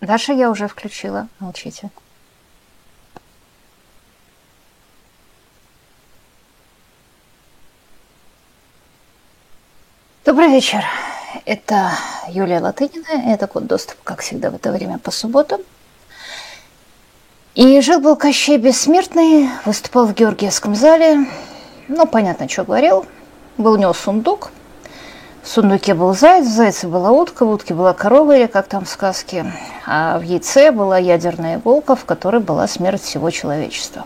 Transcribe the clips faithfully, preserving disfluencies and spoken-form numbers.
Даша, я уже включила. Молчите. Добрый вечер. Это Юлия Латынина. Это код доступа, как всегда, в это время по субботам. И жил-был Кощей Бессмертный, выступал в Георгиевском зале. Ну, понятно, что говорил. Был у него сундук. В сундуке был заяц, в зайце была утка, в утке была корова, или как там в сказке. А в яйце была ядерная иголка, в которой была смерть всего человечества.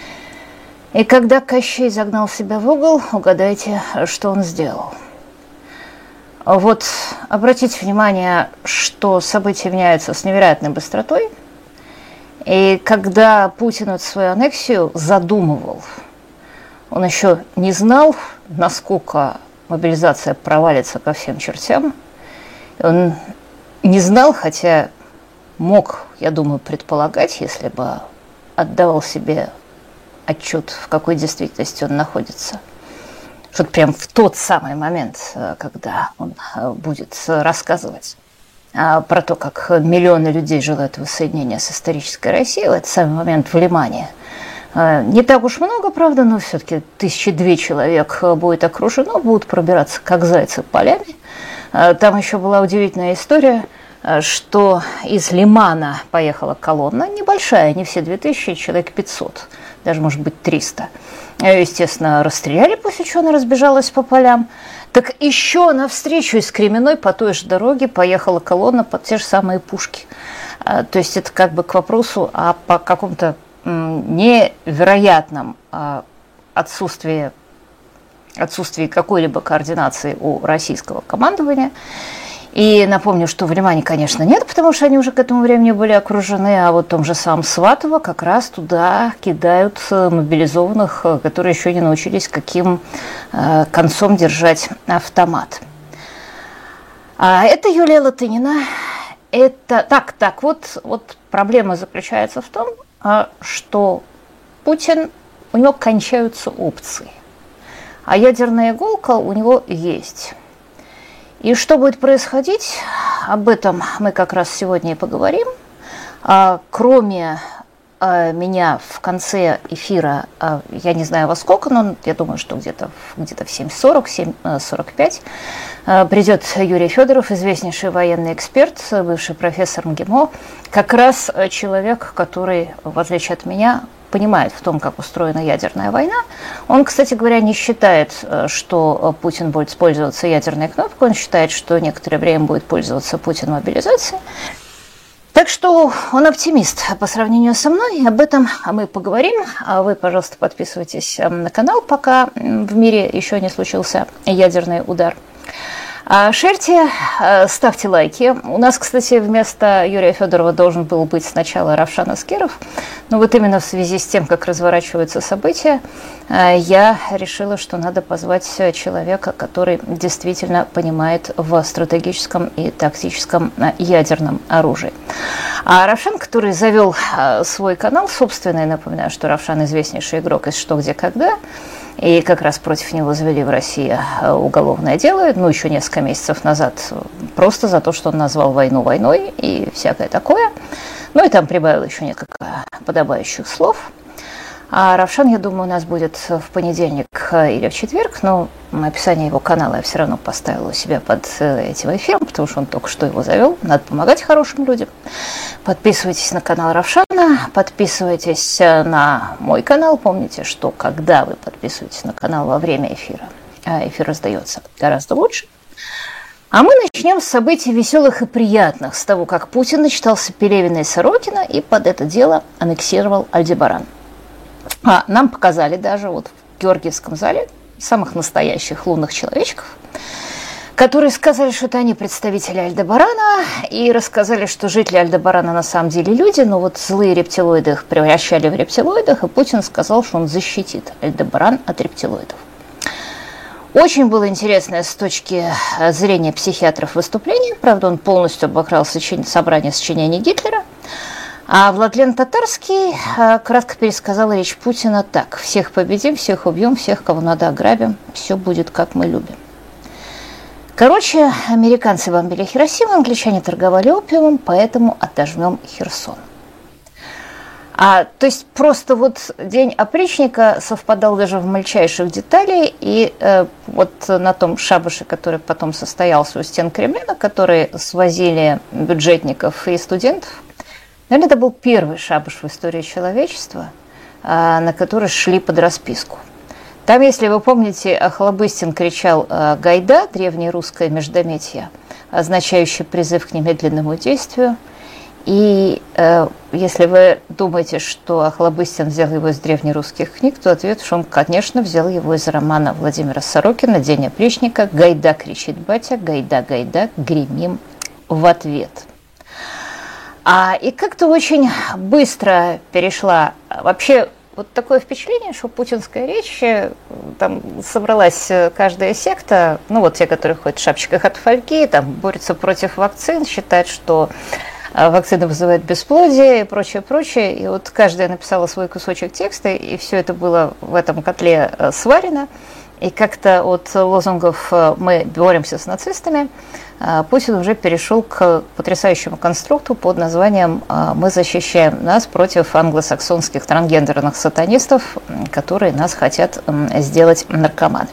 И когда Кощей загнал себя в угол, угадайте, что он сделал. Вот обратите внимание, что события меняются с невероятной быстротой. И когда Путин эту свою аннексию задумывал, он еще не знал, насколько мобилизация провалится ко всем чертям. Он не знал, хотя мог, я думаю, предполагать, если бы отдавал себе отчет, в какой действительности он находится. Что прям в тот самый момент, когда он будет рассказывать про то, как миллионы людей желают воссоединения с исторической Россией, в этот самый момент в Лимане. Не так уж много, правда, но все-таки тысячи две человек будет окружено, будут пробираться как зайцы полями. Там еще была удивительная история, что из Лимана поехала колонна, небольшая, не все две тысячи, человек пятьсот, даже, может быть, триста. Ее, естественно, расстреляли, после чего она разбежалась по полям. Так еще навстречу из Кременной по той же дороге поехала колонна под те же самые пушки. То есть это как бы к вопросу о по каком-то невероятном отсутствии, отсутствии какой-либо координации у российского командования. И напомню, что в Лимане, конечно, нет, потому что они уже к этому времени были окружены, а вот в том же самом Сватово как раз туда кидают мобилизованных, которые еще не научились каким концом держать автомат. А это Юлия Латынина. Это так, так вот, вот проблема заключается в том, что Путин, у него кончаются опции, а ядерная иголка у него есть. И что будет происходить, об этом мы как раз сегодня и поговорим. А, кроме а, меня в конце эфира, а, я не знаю во сколько, но я думаю, что где-то, где-то в семь сорок, семь сорок пять а, придет Юрий Федоров, известнейший военный эксперт, бывший профессор МГИМО, как раз человек, который, в отличие от меня, понимает в том, как устроена ядерная война. Он, кстати говоря, не считает, что Путин будет пользоваться ядерной кнопкой, он считает, что некоторое время будет пользоваться Путин мобилизацией. Так что он оптимист по сравнению со мной, об этом мы поговорим. А вы, пожалуйста, подписывайтесь на канал, пока в мире еще не случился ядерный удар. Шерьте, ставьте лайки. У нас, кстати, вместо Юрия Федорова должен был быть сначала Равшан Аскеров, но вот именно в связи с тем, как разворачиваются события, я решила, что надо позвать человека, который действительно понимает в стратегическом и тактическом ядерном оружии. А Равшан, который завел свой канал собственный, напоминаю, что Равшан известнейший игрок из «Что, где, когда», и как раз против него завели в России уголовное дело, ну, еще несколько месяцев назад, просто за то, что он назвал войну войной и всякое такое. Ну, и там прибавил еще несколько подобающих слов. А Равшан, я думаю, у нас будет в понедельник или в четверг, но описание его канала я все равно поставила у себя под этим эфиром, потому что он только что его завел. Надо помогать хорошим людям. Подписывайтесь на канал Равшана, подписывайтесь на мой канал. Помните, что когда вы подписываетесь на канал во время эфира, эфир раздается гораздо лучше. А мы начнем с событий веселых и приятных, с того, как Путин начитался Пелевина и Сорокина и под это дело аннексировал Альдебаран. А нам показали даже вот в Георгиевском зале самых настоящих лунных человечков, которые сказали, что это они представители Альдебарана, и рассказали, что жители Альдебарана на самом деле люди, но вот злые рептилоиды их превращали в рептилоидов, и Путин сказал, что он защитит Альдебаран от рептилоидов. Очень было интересное с точки зрения психиатров выступление, правда, он полностью обокрал собрание сочинений Гитлера. А Владлен Татарский кратко пересказал речь Путина так: всех победим, всех убьем, всех, кого надо, ограбим, все будет, как мы любим. Короче, американцы бомбили Хиросиму, англичане торговали опиумом, поэтому отожмем Херсон. А, то есть просто вот день опричника совпадал даже в мельчайших деталях, и э, вот на том шабаше, который потом состоялся у стен Кремля, на который свозили бюджетников и студентов, наверное, это был первый шабаш в истории человечества, э, на который шли под расписку. Там, если вы помните, Охлобыстин кричал э, «Гайда», древнерусское междометие, означающее призыв к немедленному действию. И э, если вы думаете, что Охлобыстин взял его из древнерусских книг, то ответ, что он, конечно, взял его из романа Владимира Сорокина «День опричника». «Гайда!» кричит батя, «Гайда, гайда!» гремим в ответ. А, и как-то очень быстро перешла вообще... Вот такое впечатление, что путинская речь, там собралась каждая секта, ну вот те, которые ходят в шапочках от фольги, там борются против вакцин, считают, что вакцины вызывают бесплодие и прочее, прочее. И вот каждая написала свой кусочек текста, и все это было в этом котле сварено. И как-то от лозунгов «мы боремся с нацистами» Путин уже перешел к потрясающему конструкту под названием «Мы защищаем нас против англосаксонских трансгендерных сатанистов, которые нас хотят сделать наркоманами».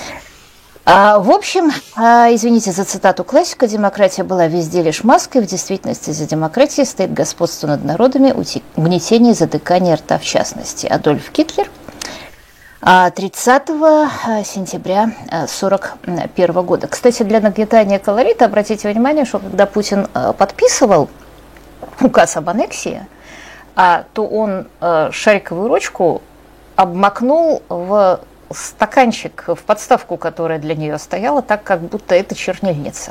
В общем, извините за цитату классика, демократия была везде лишь маской, в действительности за демократией стоит господство над народами, угнетение и затыкание рта в частности. Адольф Гитлер, тридцатого сентября тысяча девятьсот сорок первого года. Кстати, для нагнетания колорита обратите внимание, что когда Путин подписывал указ об аннексии, то он шариковую ручку обмакнул в стаканчик, в подставку, которая для нее стояла, так, как будто это чернильница.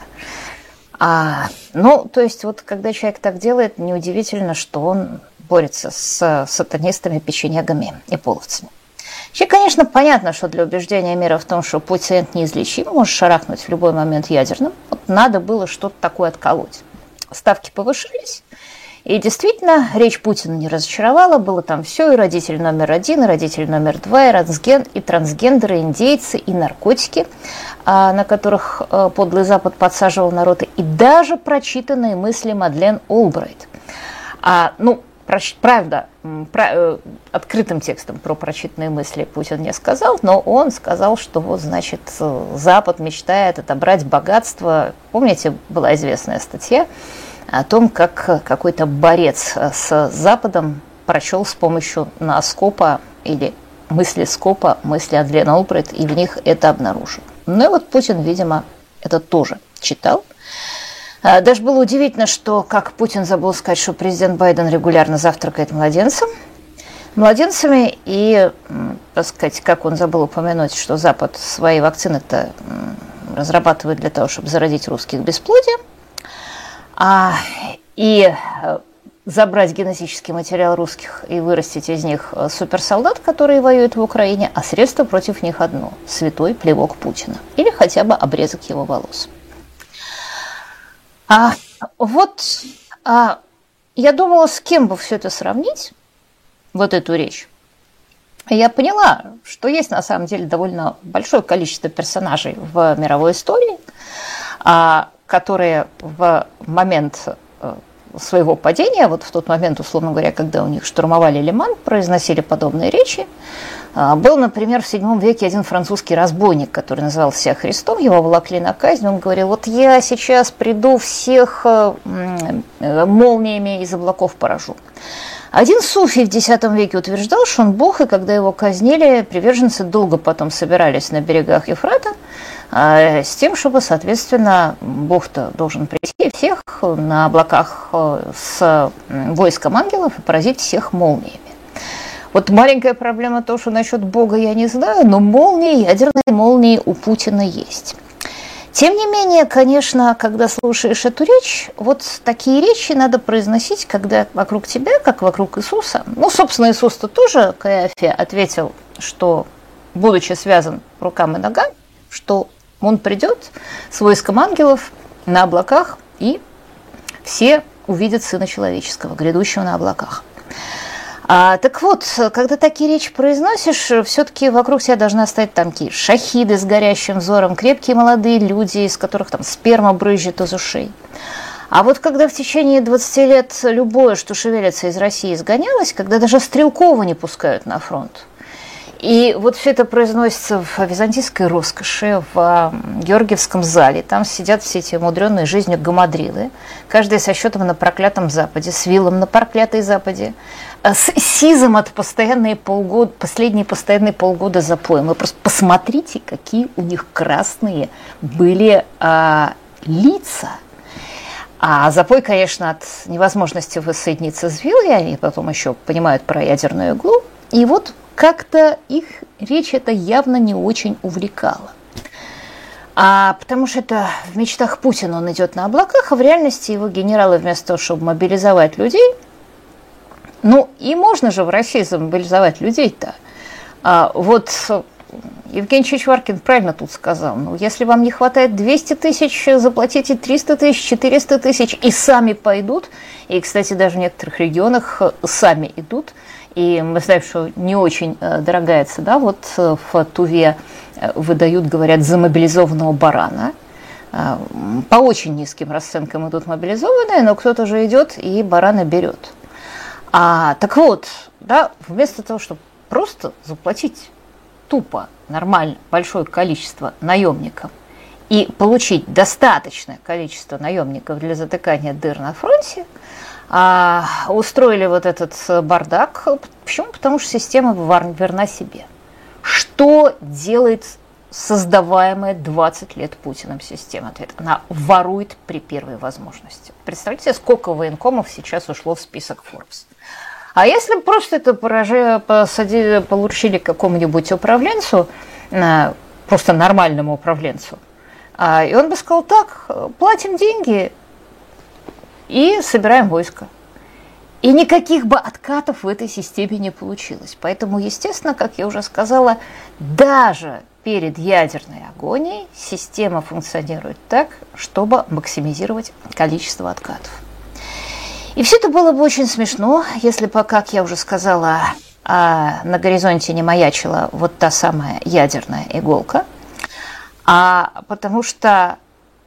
А, ну, то есть, вот когда человек так делает, неудивительно, что он борется с сатанистами, печенегами и половцами. Вообще, конечно, понятно, что для убеждения мира в том, что пациент неизлечим, может шарахнуть в любой момент ядерным, вот надо было что-то такое отколоть. Ставки повышались, и действительно, речь Путина не разочаровала, было там все, и родитель номер один, и родитель номер два, и, трансген, и трансгендеры, и индейцы, и наркотики, на которых подлый Запад подсаживал народ, и даже прочитанные мысли Мадлен Олбрайт. А, ну, Правда, про, открытым текстом про прочитанные мысли Путин не сказал, но он сказал, что вот, значит, Запад мечтает отобрать богатство. Помните, была известная статья о том, как какой-то борец с Западом прочел с помощью носкопа или мыслескопа мысли Мадлен Олбрайт, и в них это обнаружил. Ну и вот Путин, видимо, это тоже читал. Даже было удивительно, что, как Путин забыл сказать, что президент Байден регулярно завтракает младенцем, младенцами, и, так сказать, как он забыл упомянуть, что Запад свои вакцины-то разрабатывает для того, чтобы заразить русских бесплодием, а, и забрать генетический материал русских и вырастить из них суперсолдат, которые воюют в Украине, а средство против них одно – святой плевок Путина или хотя бы обрезок его волос. А, вот а, я думала, с кем бы все это сравнить, вот эту речь. И я поняла, что есть на самом деле довольно большое количество персонажей в мировой истории, а, которые в момент своего падения, вот в тот момент, условно говоря, когда у них штурмовали Лиман, произносили подобные речи. Был, например, в седьмом веке один французский разбойник, который назывался себя Христом, его волокли на казнь, он говорил: вот я сейчас приду, всех молниями из облаков поражу. Один суфий в десятом веке утверждал, что он бог, и когда его казнили, приверженцы долго потом собирались на берегах Ефрата с тем, чтобы, соответственно, бог-то должен прийти всех на облаках с войском ангелов и поразить всех молниями. Вот маленькая проблема то, что насчет бога я не знаю, но молнии, ядерные молнии у Путина есть. Тем не менее, конечно, когда слушаешь эту речь, вот такие речи надо произносить, когда вокруг тебя, как вокруг Иисуса. Ну, собственно, Иисус-то тоже Каиафе ответил, что, будучи связан рукам и ногам, что он придет с войском ангелов на облаках, и все увидят Сына Человеческого, грядущего на облаках. А, так вот, когда такие речи произносишь, все-таки вокруг тебя должны стоять танки, шахиды с горящим взором, крепкие молодые люди, из которых там сперма брызжет из ушей. А вот когда в течение двадцати лет любое, что шевелится из России, изгонялось, когда даже Стрелкова не пускают на фронт, и вот все это произносится в византийской роскоши, в Георгиевском зале. Там сидят все эти мудренные жизнью гамадрилы, каждый со счетом на проклятом Западе, с вилом на проклятой Западе, с сизом от постоянные полгода, последние постоянные полгода запоем. Вы просто посмотрите, какие у них красные были а, лица. А запой, конечно, от невозможности воссоединиться с вилой, они потом еще понимают про ядерную иглу. И вот как-то их речь это явно не очень увлекала. А потому что это в мечтах Путина он идет на облаках, а в реальности его генералы вместо того, чтобы мобилизовать людей, ну и можно же в России замобилизовать людей-то. А вот Евгений Чичваркин правильно тут сказал, ну если вам не хватает двести тысяч, заплатите триста тысяч, четыреста тысяч и сами пойдут. И, кстати, даже в некоторых регионах сами идут. И мы знаем, что не очень дорогая цена. Вот в Туве выдают, говорят, за мобилизованного барана. По очень низким расценкам идут мобилизованные, но кто-то же идет и барана берет. А, так вот, да, вместо того, чтобы просто заплатить тупо, нормально, большое количество наемникам и получить достаточное количество наемников для затыкания дыр на фронте, а, устроили вот этот бардак. Почему? Потому что система верна себе. Что делает создаваемая двадцать лет Путиным система? Ответ. Она ворует при первой возможности. Представьте, сколько военкомов сейчас ушло в список Forbes. А если просто это посадили, поручили какому-нибудь управленцу, просто нормальному управленцу, и он бы сказал, так, платим деньги и собираем войско. И никаких бы откатов в этой системе не получилось. Поэтому, естественно, как я уже сказала, даже перед ядерной агонией система функционирует так, чтобы максимизировать количество откатов. И все это было бы очень смешно, если бы, как я уже сказала, на горизонте не маячила вот та самая ядерная иголка. А потому что,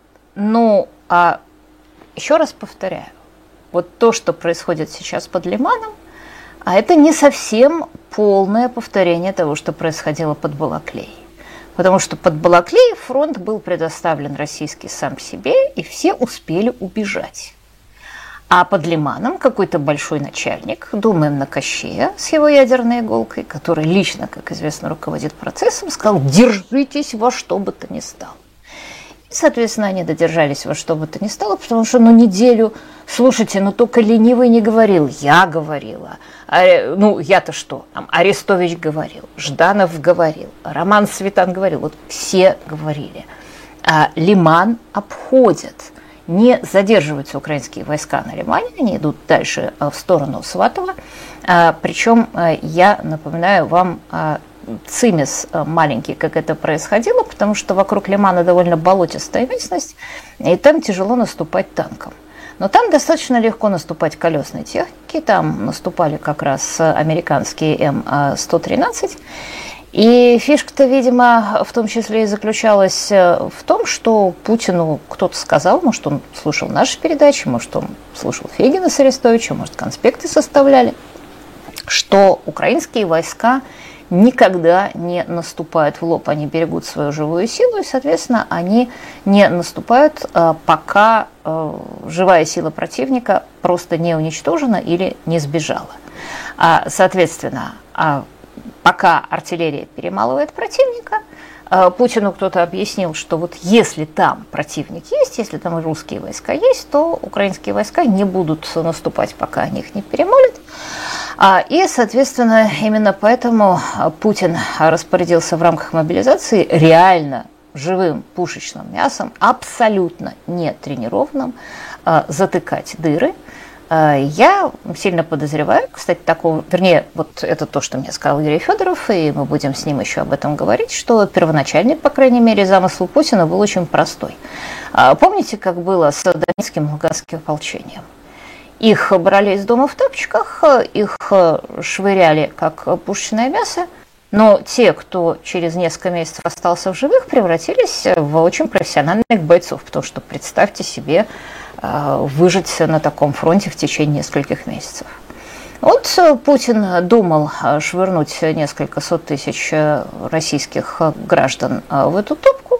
ну, а, еще раз повторяю, вот то, что происходит сейчас под Лиманом, а это не совсем полное повторение того, что происходило под Балаклеей. Потому что под Балаклеей фронт был предоставлен российский сам себе, и все успели убежать. А под Лиманом какой-то большой начальник, думаем на Кощея с его ядерной иголкой, который лично, как известно, руководит процессом, сказал: держитесь во что бы то ни стало. И, соответственно, они додержались во что бы то ни стало, потому что ну неделю, слушайте, ну только ленивый не говорил, я говорила. А, ну я-то что, там, Арестович говорил, Жданов говорил, Роман Светан говорил, вот все говорили. А Лиман обходят. Не задерживаются украинские войска на Лимане, они идут дальше в сторону Сватова. Причем я напоминаю вам цимис маленький, как это происходило, потому что вокруг Лимана довольно болотистая местность, и там тяжело наступать танком. Но там достаточно легко наступать колесной техники, там наступали как раз американские эм сто тринадцать. И фишка-то, видимо, в том числе и заключалась в том, что Путину кто-то сказал, может, он слушал наши передачи, может, он слушал Фегина с Арестовичем, может, конспекты составляли, что украинские войска никогда не наступают в лоб, они берегут свою живую силу, и, соответственно, они не наступают, пока живая сила противника просто не уничтожена или не сбежала. Соответственно, пока артиллерия перемалывает противника, Путину кто-то объяснил, что вот если там противник есть, если там русские войска есть, то украинские войска не будут наступать, пока они их не перемолят. И, соответственно, именно поэтому Путин распорядился в рамках мобилизации реально живым пушечным мясом, абсолютно не тренированным, затыкать дыры. Я сильно подозреваю, кстати, такого, вернее, вот это то, что мне сказал Юрий Федоров, и мы будем с ним еще об этом говорить, что первоначальный, по крайней мере, замысел Путина был очень простой. Помните, как было с Донецким и Луганским ополчением? Их брали из дома в тапочках, их швыряли как пушечное мясо, но те, кто через несколько месяцев остался в живых, превратились в очень профессиональных бойцов, потому что представьте себе выжить на таком фронте в течение нескольких месяцев. Вот Путин думал швырнуть несколько сот тысяч российских граждан в эту топку.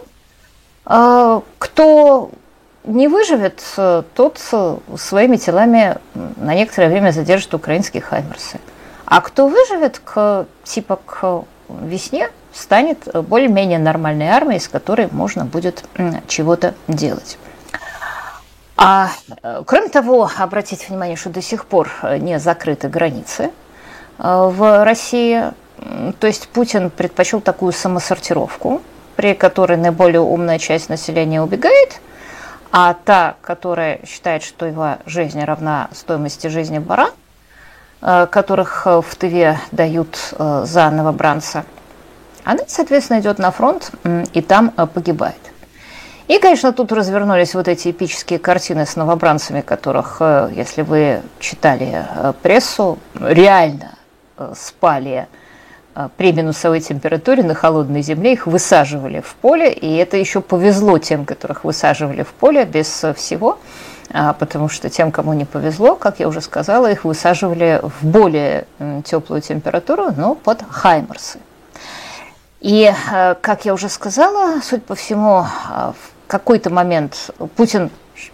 Кто не выживет, тот своими телами на некоторое время задержит украинские хаймерсы. А кто выживет, к, типа к весне, станет более-менее нормальной армией, с которой можно будет чего-то делать. А кроме того, обратите внимание, что до сих пор не закрыты границы в России. То есть Путин предпочел такую самосортировку, при которой наиболее умная часть населения убегает, а та, которая считает, что его жизнь равна стоимости жизни баран, которых в Тыве дают за новобранца, она, соответственно, идет на фронт и там погибает. И, конечно, тут развернулись вот эти эпические картины с новобранцами, которых, если вы читали прессу, реально спали при минусовой температуре на холодной земле, их высаживали в поле, и это еще повезло тем, которых высаживали в поле без всего, потому что тем, кому не повезло, как я уже сказала, их высаживали в более теплую температуру, но под хаймерсы. И, как я уже сказала, судя по всему, в какой-то момент Путин...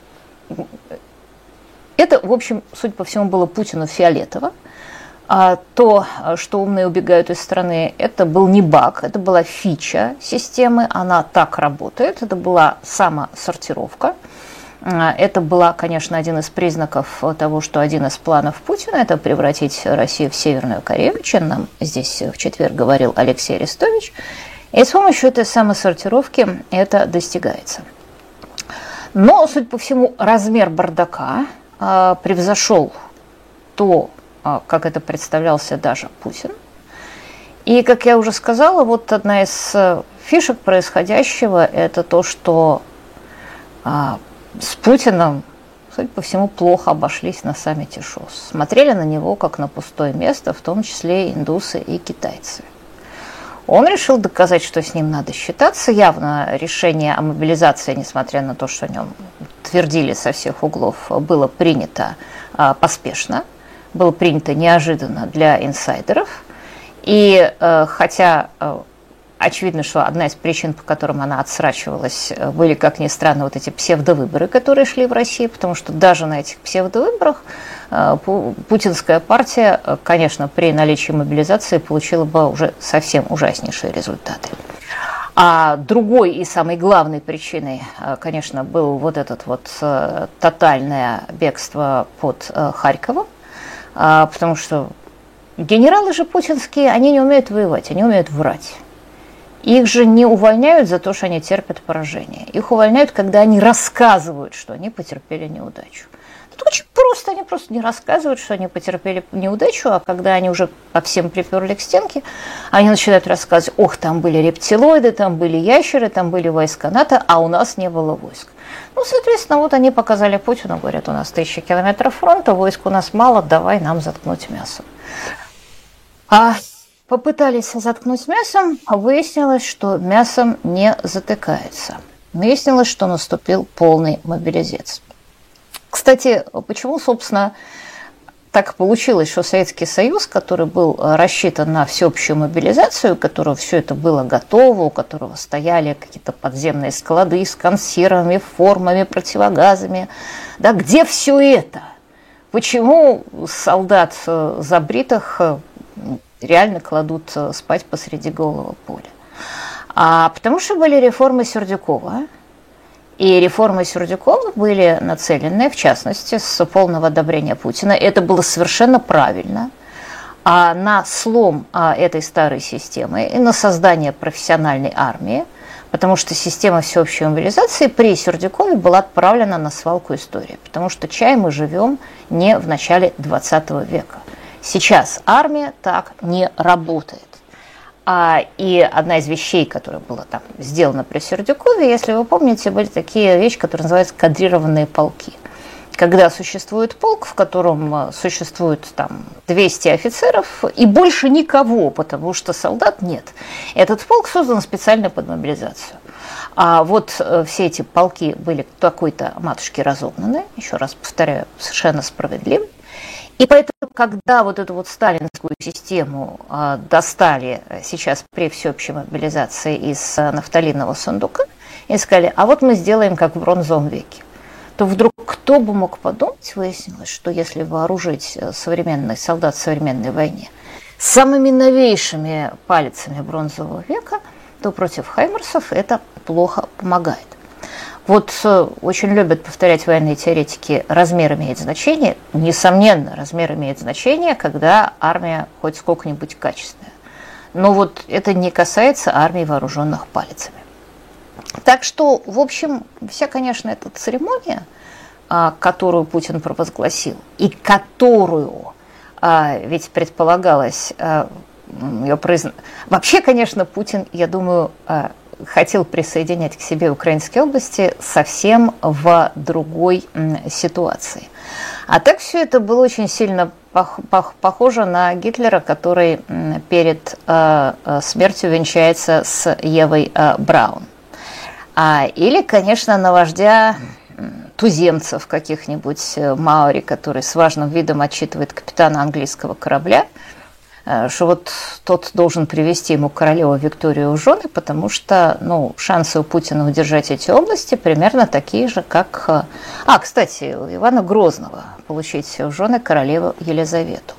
Это, в общем, судя по всему, было Путину фиолетово. А то, что умные убегают из страны, это был не баг, это была фича системы, она так работает, это была самосортировка. Это была, конечно, один из признаков того, что один из планов Путина – это превратить Россию в Северную Корею, о чем нам здесь в четверг говорил Алексей Арестович. И с помощью этой самосортировки это достигается. Но, судя по всему, размер бардака э, превзошел то, э, как это представлялся даже Путин. И, как я уже сказала, вот одна из фишек происходящего – это то, что э, с Путиным, судя по всему, плохо обошлись на саммите ШОС. Смотрели на него как на пустое место, в том числе индусы и китайцы. Он решил доказать, что с ним надо считаться. Явно решение о мобилизации, несмотря на то, что о нем твердили со всех углов, было принято а, поспешно, было принято неожиданно для инсайдеров. И а, хотя а, очевидно, что одна из причин, по которым она отсрачивалась, были, как ни странно, вот эти псевдовыборы, которые шли в России, потому что даже на этих псевдовыборах путинская партия, конечно, при наличии мобилизации получила бы уже совсем ужаснейшие результаты. А другой и самой главной причиной, конечно, был вот этот вот тотальное бегство под Харьковом, потому что генералы же путинские, они не умеют воевать, они умеют врать. Их же не увольняют за то, что они терпят поражение. Их увольняют, когда они рассказывают, что они потерпели неудачу. Это очень просто, они просто не рассказывают, что они потерпели неудачу, а когда они уже по всем приперли к стенке, они начинают рассказывать: ох, там были рептилоиды, там были ящеры, там были войска НАТО, а у нас не было войск. Ну, соответственно, вот они показали Путину, говорят: у нас тысяча километров фронта, войск у нас мало, давай нам заткнуть мясом. А попытались заткнуть мясом, а выяснилось, что мясом не затыкается. Выяснилось, что наступил полный мобилизец. Кстати, почему, собственно, так получилось, что Советский Союз, который был рассчитан на всеобщую мобилизацию, у которого все это было готово, у которого стояли какие-то подземные склады с консервами, формами, противогазами, да, где все это? Почему солдат забритых реально кладут спать посреди голого поля? А потому что были реформы Сердюкова. И реформы Сердюкова были нацелены, в частности, с полного одобрения Путина. Это было совершенно правильно. А на слом а, этой старой системы и на создание профессиональной армии, потому что система всеобщей мобилизации при Сердюкове была отправлена на свалку истории. Потому что чай мы живем не в начале двадцатого века. Сейчас армия так не работает. А, и одна из вещей, которая была там сделана при Сердюкове, если вы помните, были такие вещи, которые называются кадрированные полки. когда существует полк, в котором существует там двести офицеров и больше никого, потому что солдат нет. Этот полк создан специально под мобилизацию. А вот все эти полки были такой-то матушки разогнаны, еще раз повторяю, совершенно справедливо. И поэтому, когда вот эту вот сталинскую систему э, достали сейчас при всеобщей мобилизации из э, нафталинового сундука и сказали, а вот мы сделаем как в бронзовом веке, то вдруг кто бы мог подумать, выяснилось, что если вооружить современных солдат в современной войне самыми новейшими палицами бронзового века, то против хаймерсов это плохо помогает. Вот э, очень любят повторять военные теоретики, размер имеет значение. Несомненно, размер имеет значение, когда армия хоть сколько-нибудь качественная. Но вот это не касается армий, вооруженных палицами. Так что, в общем, вся, конечно, эта церемония, а, которую Путин провозгласил, и которую а, ведь предполагалось а, ее произносить. Вообще, конечно, Путин, я думаю, а, хотел присоединять к себе украинские области совсем в другой ситуации. А так все это было очень сильно пох- пох- похоже на Гитлера, который перед э, смертью венчается с Евой э, Браун. А, или, конечно, на вождя туземцев каких-нибудь маори, который с важным видом отчитывает капитана английского корабля, что вот тот должен привести ему королеву Викторию в жены, потому что, ну, шансы у Путина удержать эти области примерно такие же, как... А, кстати, у Ивана Грозного получить в жены королеву Елизавету.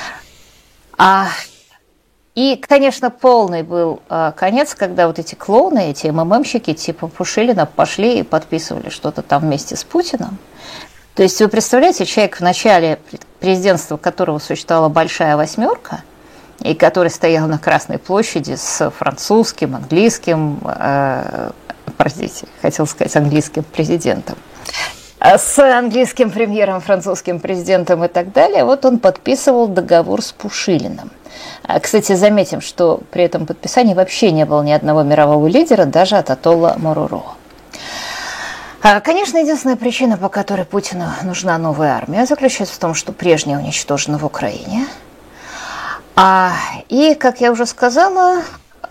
А... И, конечно, полный был а, конец, когда вот эти клоуны, эти МММщики типа Пушилина пошли и подписывали что-то там вместе с Путиным. То есть вы представляете, человек в начале президентства, которого существовала большая восьмерка, и который стоял на Красной площади с французским, английским, э, простите, хотел сказать английским президентом, с английским премьером, французским президентом и так далее, вот он подписывал договор с Пушилиным. Кстати, заметим, что при этом подписании вообще не было ни одного мирового лидера, даже Ататолла Моруро. Конечно, единственная причина, по которой Путину нужна новая армия, заключается в том, что прежняя уничтожена в Украине. И, как я уже сказала,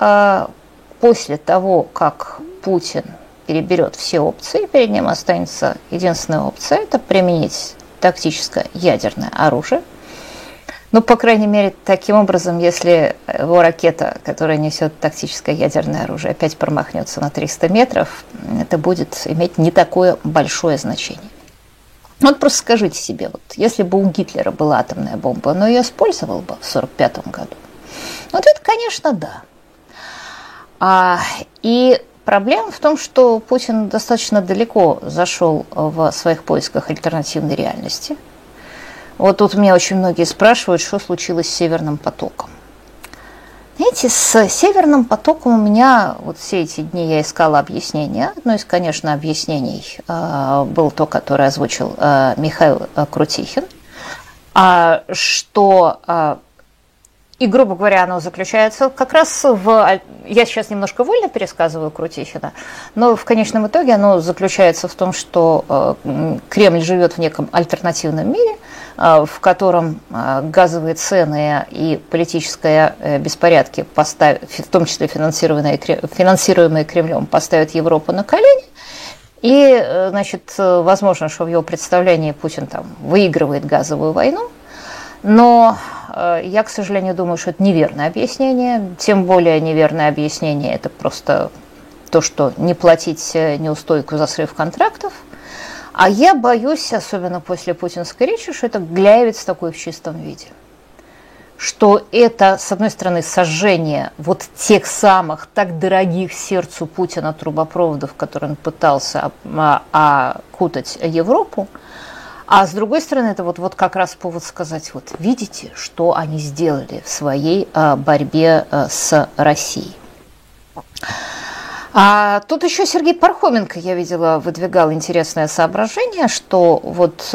после того, как Путин переберет все опции, перед ним останется единственная опция – это применить тактическое ядерное оружие. Ну, по крайней мере, таким образом, если его ракета, которая несет тактическое ядерное оружие, опять промахнется на триста метров, это будет иметь не такое большое значение. Вот просто скажите себе, вот, если бы у Гитлера была атомная бомба, он ее использовал бы в сорок пятом году? Вот это, конечно, да. А, и проблема в том, что Путин достаточно далеко зашел в своих поисках альтернативной реальности. Вот тут меня очень многие спрашивают, что случилось с Северным потоком. Знаете, с Северным потоком у меня вот все эти дни я искала объяснения. Одно из, конечно, объяснений э, было то, которое озвучил э, Михаил э, Крутихин, э, что, э, и, грубо говоря, оно заключается как раз в... Я сейчас немножко вольно пересказываю Крутихина, но в конечном итоге оно заключается в том, что э, Кремль живет в неком альтернативном мире, в котором газовые цены и политические беспорядки, в том числе финансируемые, финансируемые Кремлем, поставят Европу на колени. И, значит, возможно, что в его представлении Путин там выигрывает газовую войну. Но я, к сожалению, думаю, что это неверное объяснение. Тем более неверное объяснение – это просто то, что не платить неустойку за срыв контрактов. А я боюсь, особенно после путинской речи, что это Гляевец такой в чистом виде. Что это, с одной стороны, сожжение вот тех самых так дорогих сердцу Путина трубопроводов, которые он пытался окутать Европу, а с другой стороны, это вот, вот как раз повод сказать, вот видите, что они сделали в своей борьбе с Россией. А тут еще Сергей Пархоменко, я видела, выдвигал интересное соображение, что вот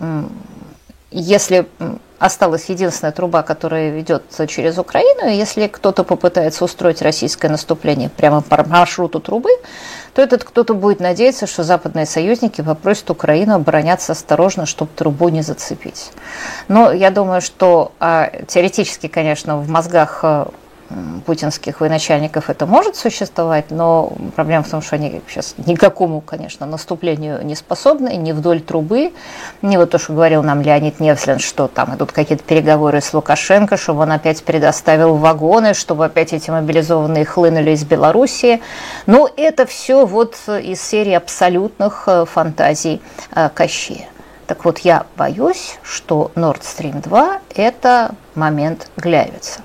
если осталась единственная труба, которая ведет через Украину, и если кто-то попытается устроить российское наступление прямо по маршруту трубы, то этот кто-то будет надеяться, что западные союзники попросят Украину обороняться осторожно, чтобы трубу не зацепить. Но я думаю, что а, теоретически, конечно, в мозгах путинских военачальников это может существовать, но проблема в том, что они сейчас никакому, конечно, наступлению не способны, ни вдоль трубы, ни вот то, что говорил нам Леонид Невзлин, что там идут какие-то переговоры с Лукашенко, чтобы он опять предоставил вагоны, чтобы опять эти мобилизованные хлынули из Белоруссии. Но это все вот из серии абсолютных фантазий Кащея. Так вот, я боюсь, что Nord Stream два – это момент Гляйвица.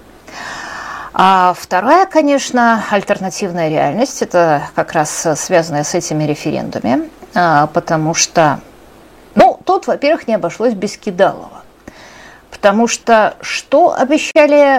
А вторая, конечно, альтернативная реальность, это как раз связанная с этими референдумами, потому что, ну, тут, во-первых, не обошлось без Кидалова, потому что что обещали,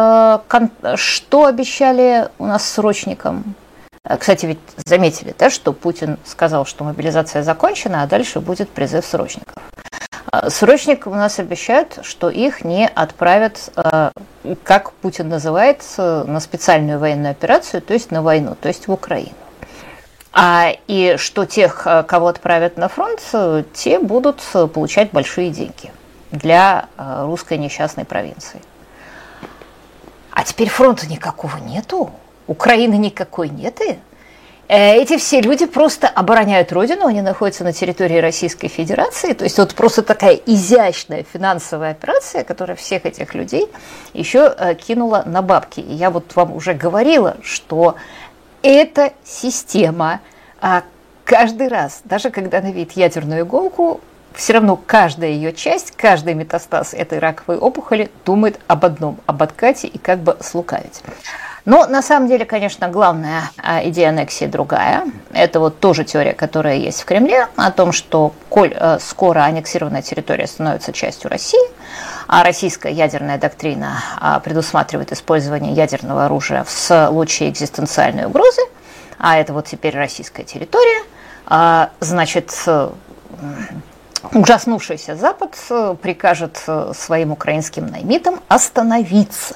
что обещали у нас срочникам? Кстати, ведь заметили, да, что Путин сказал, что мобилизация закончена, а дальше будет призыв срочников. Срочникам у нас обещают, что их не отправят, как Путин называет, на специальную военную операцию, то есть на войну, то есть в Украину. А, и что тех, кого отправят на фронт, те будут получать большие деньги для русской несчастной провинции. А теперь фронта никакого нету, Украины никакой нет. И эти все люди просто обороняют родину, они находятся на территории Российской Федерации, то есть вот просто такая изящная финансовая операция, которая всех этих людей еще кинула на бабки. И я вот вам уже говорила, что эта система каждый раз, даже когда она видит ядерную иголку, все равно каждая ее часть, каждый метастаз этой раковой опухоли думает об одном, об откате и как бы слукавить. Но на самом деле, конечно, главная идея аннексии другая. Это вот тоже теория, которая есть в Кремле, о том, что коль скоро аннексированная территория становится частью России, а российская ядерная доктрина предусматривает использование ядерного оружия в случае экзистенциальной угрозы, а это вот теперь российская территория, значит, ужаснувшийся Запад прикажет своим украинским наймитам остановиться.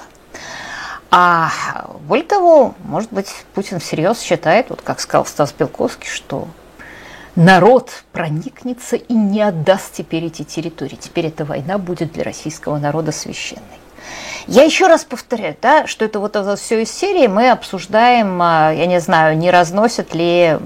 А более того, может быть, Путин всерьез считает, вот как сказал Стас Белковский, что народ проникнется и не отдаст теперь эти территории. Теперь эта война будет для российского народа священной. Я еще раз повторяю, да, что это вот это все из серии мы обсуждаем, я не знаю, не разносят ли,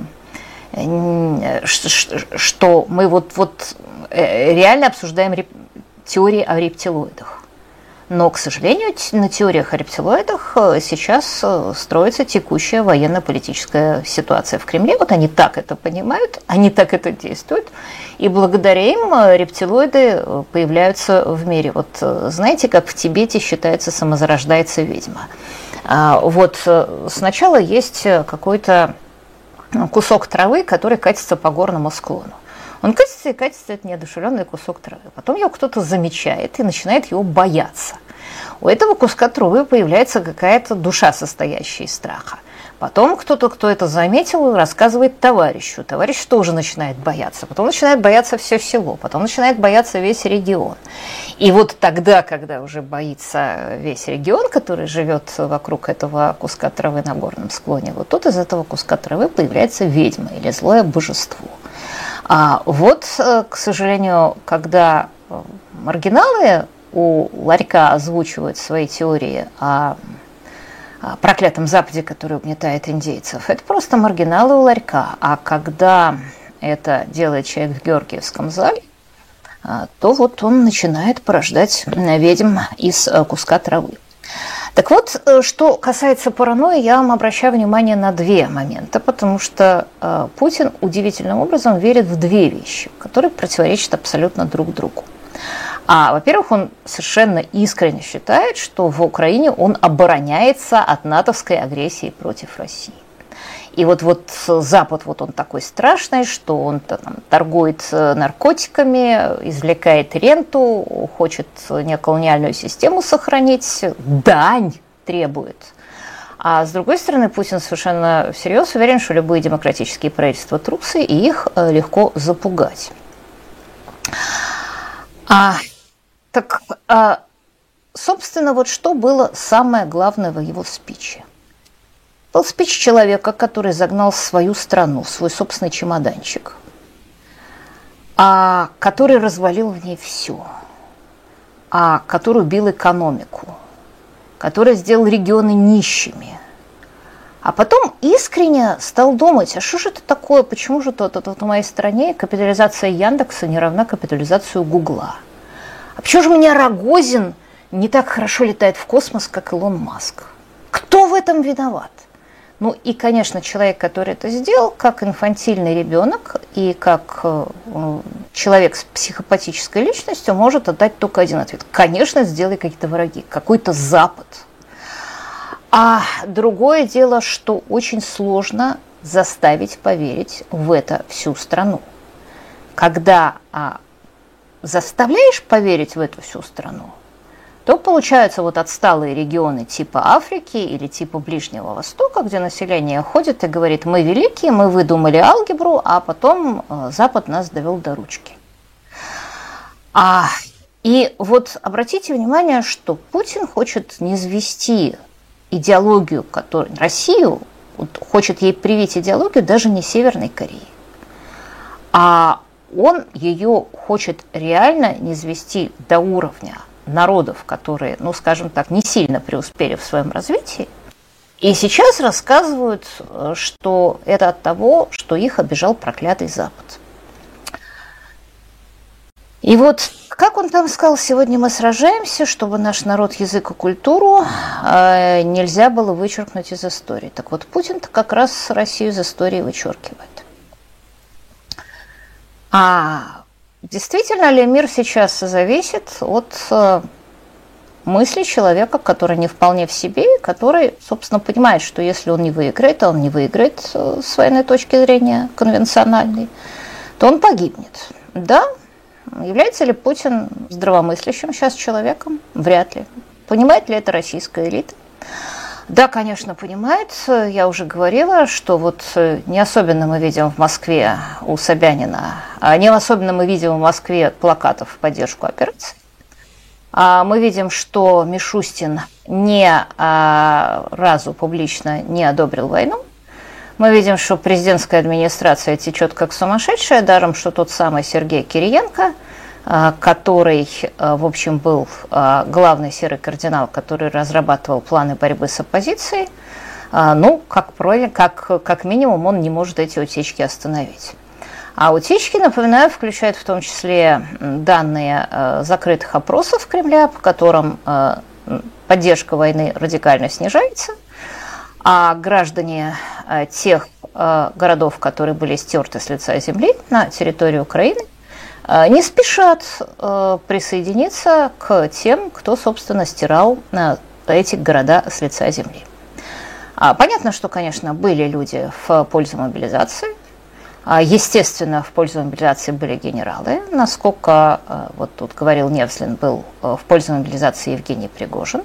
что мы вот, вот реально обсуждаем теории о рептилоидах. Но, к сожалению, на теориях о рептилоидах сейчас строится текущая военно-политическая ситуация в Кремле. Вот они так это понимают, они так это действуют. И благодаря им рептилоиды появляются в мире. Вот знаете, как в Тибете считается самозарождается ведьма. Вот сначала есть какой-то кусок травы, который катится по горному склону. Он катится и катится, это неодушевленный кусок травы. Потом его кто-то замечает и начинает его бояться. У этого куска травы появляется какая-то душа, состоящая из страха. Потом кто-то, кто это заметил, рассказывает товарищу. Товарищ тоже начинает бояться. Потом начинает бояться все село. Потом начинает бояться весь регион. И вот тогда, когда уже боится весь регион, который живет вокруг этого куска травы на горном склоне, вот тут из этого куска травы появляется ведьма или злое божество. А вот, к сожалению, когда маргиналы у ларька озвучивают свои теории о проклятом Западе, который угнетает индейцев, это просто маргиналы у ларька. А когда это делает человек в Георгиевском зале, то вот он начинает порождать ведьм из куска травы. Так вот, что касается паранойи, я вам обращаю внимание на две момента, потому что э, Путин удивительным образом верит в две вещи, которые противоречат абсолютно друг другу. А, во-первых, он совершенно искренне считает, что в Украине он обороняется от натовской агрессии против России. И вот, вот Запад, вот он такой страшный, что он там торгует наркотиками, извлекает ренту, хочет неоколониальную систему сохранить, дань требует. А с другой стороны, Путин совершенно всерьез уверен, что любые демократические правительства трусы, и их легко запугать. А, так, а, собственно, вот что было самое главное в его спиче? был спич человека, который загнал свою страну в свой собственный чемоданчик, а который развалил в ней все, а который убил экономику, который сделал регионы нищими. А потом искренне стал думать, а что же это такое, почему же тут, тут в моей стране капитализация Яндекса не равна капитализации Гугла? А почему же у меня Рогозин не так хорошо летает в космос, как Илон Маск? Кто в этом виноват? Ну и, конечно, человек, который это сделал, как инфантильный ребенок и как э, человек с психопатической личностью, может отдать только один ответ. Конечно, сделай какие-то враги, какой-то Запад. А другое дело, что очень сложно заставить поверить в это всю страну. Когда а, заставляешь поверить в эту всю страну, то получаются вот отсталые регионы типа Африки или типа Ближнего Востока, где население ходит и говорит: мы великие, мы выдумали алгебру, а потом а, Запад нас довел до ручки. А, и вот обратите внимание, что Путин хочет низвести идеологию, которую Россию, вот, хочет ей привить идеологию даже не Северной Кореи, а он ее хочет реально низвести до уровня народов, которые, ну, скажем так, не сильно преуспели в своем развитии, и сейчас рассказывают, что это от того, что их обижал проклятый Запад. И вот, как он там сказал, сегодня мы сражаемся, чтобы наш народ, язык и культуру э, нельзя было вычеркнуть из истории. Так вот, Путин-то как раз Россию из истории вычеркивает. А действительно ли мир сейчас зависит от э, мысли человека, который не вполне в себе, который, собственно, понимает, что если он не выиграет, а он не выиграет э, с военной точки зрения конвенциональной, то он погибнет. Да? Является ли Путин здравомыслящим сейчас человеком? Вряд ли. Понимает ли это российская элита? Да, конечно, понимает. Я уже говорила, что вот не особенно мы видим в Москве у Собянина, а не особенно мы видим в Москве плакатов в поддержку операции. А мы видим, что Мишустин ни а, разу публично не одобрил войну. Мы видим, что президентская администрация течет как сумасшедшая, даром, что тот самый Сергей Кириенко, который, в общем, был главный серый кардинал, который разрабатывал планы борьбы с оппозицией, ну, как, как, как минимум, он не может эти утечки остановить. А утечки, напоминаю, включают в том числе данные закрытых опросов Кремля, по которым поддержка войны радикально снижается, а граждане тех городов, которые были стерты с лица земли на территории Украины, не спешат присоединиться к тем, кто, собственно, стирал эти города с лица земли. Понятно, что, конечно, были люди в пользу мобилизации. Естественно, в пользу мобилизации были генералы. Насколько, вот тут говорил Невзлин, был в пользу мобилизации Евгений Пригожин,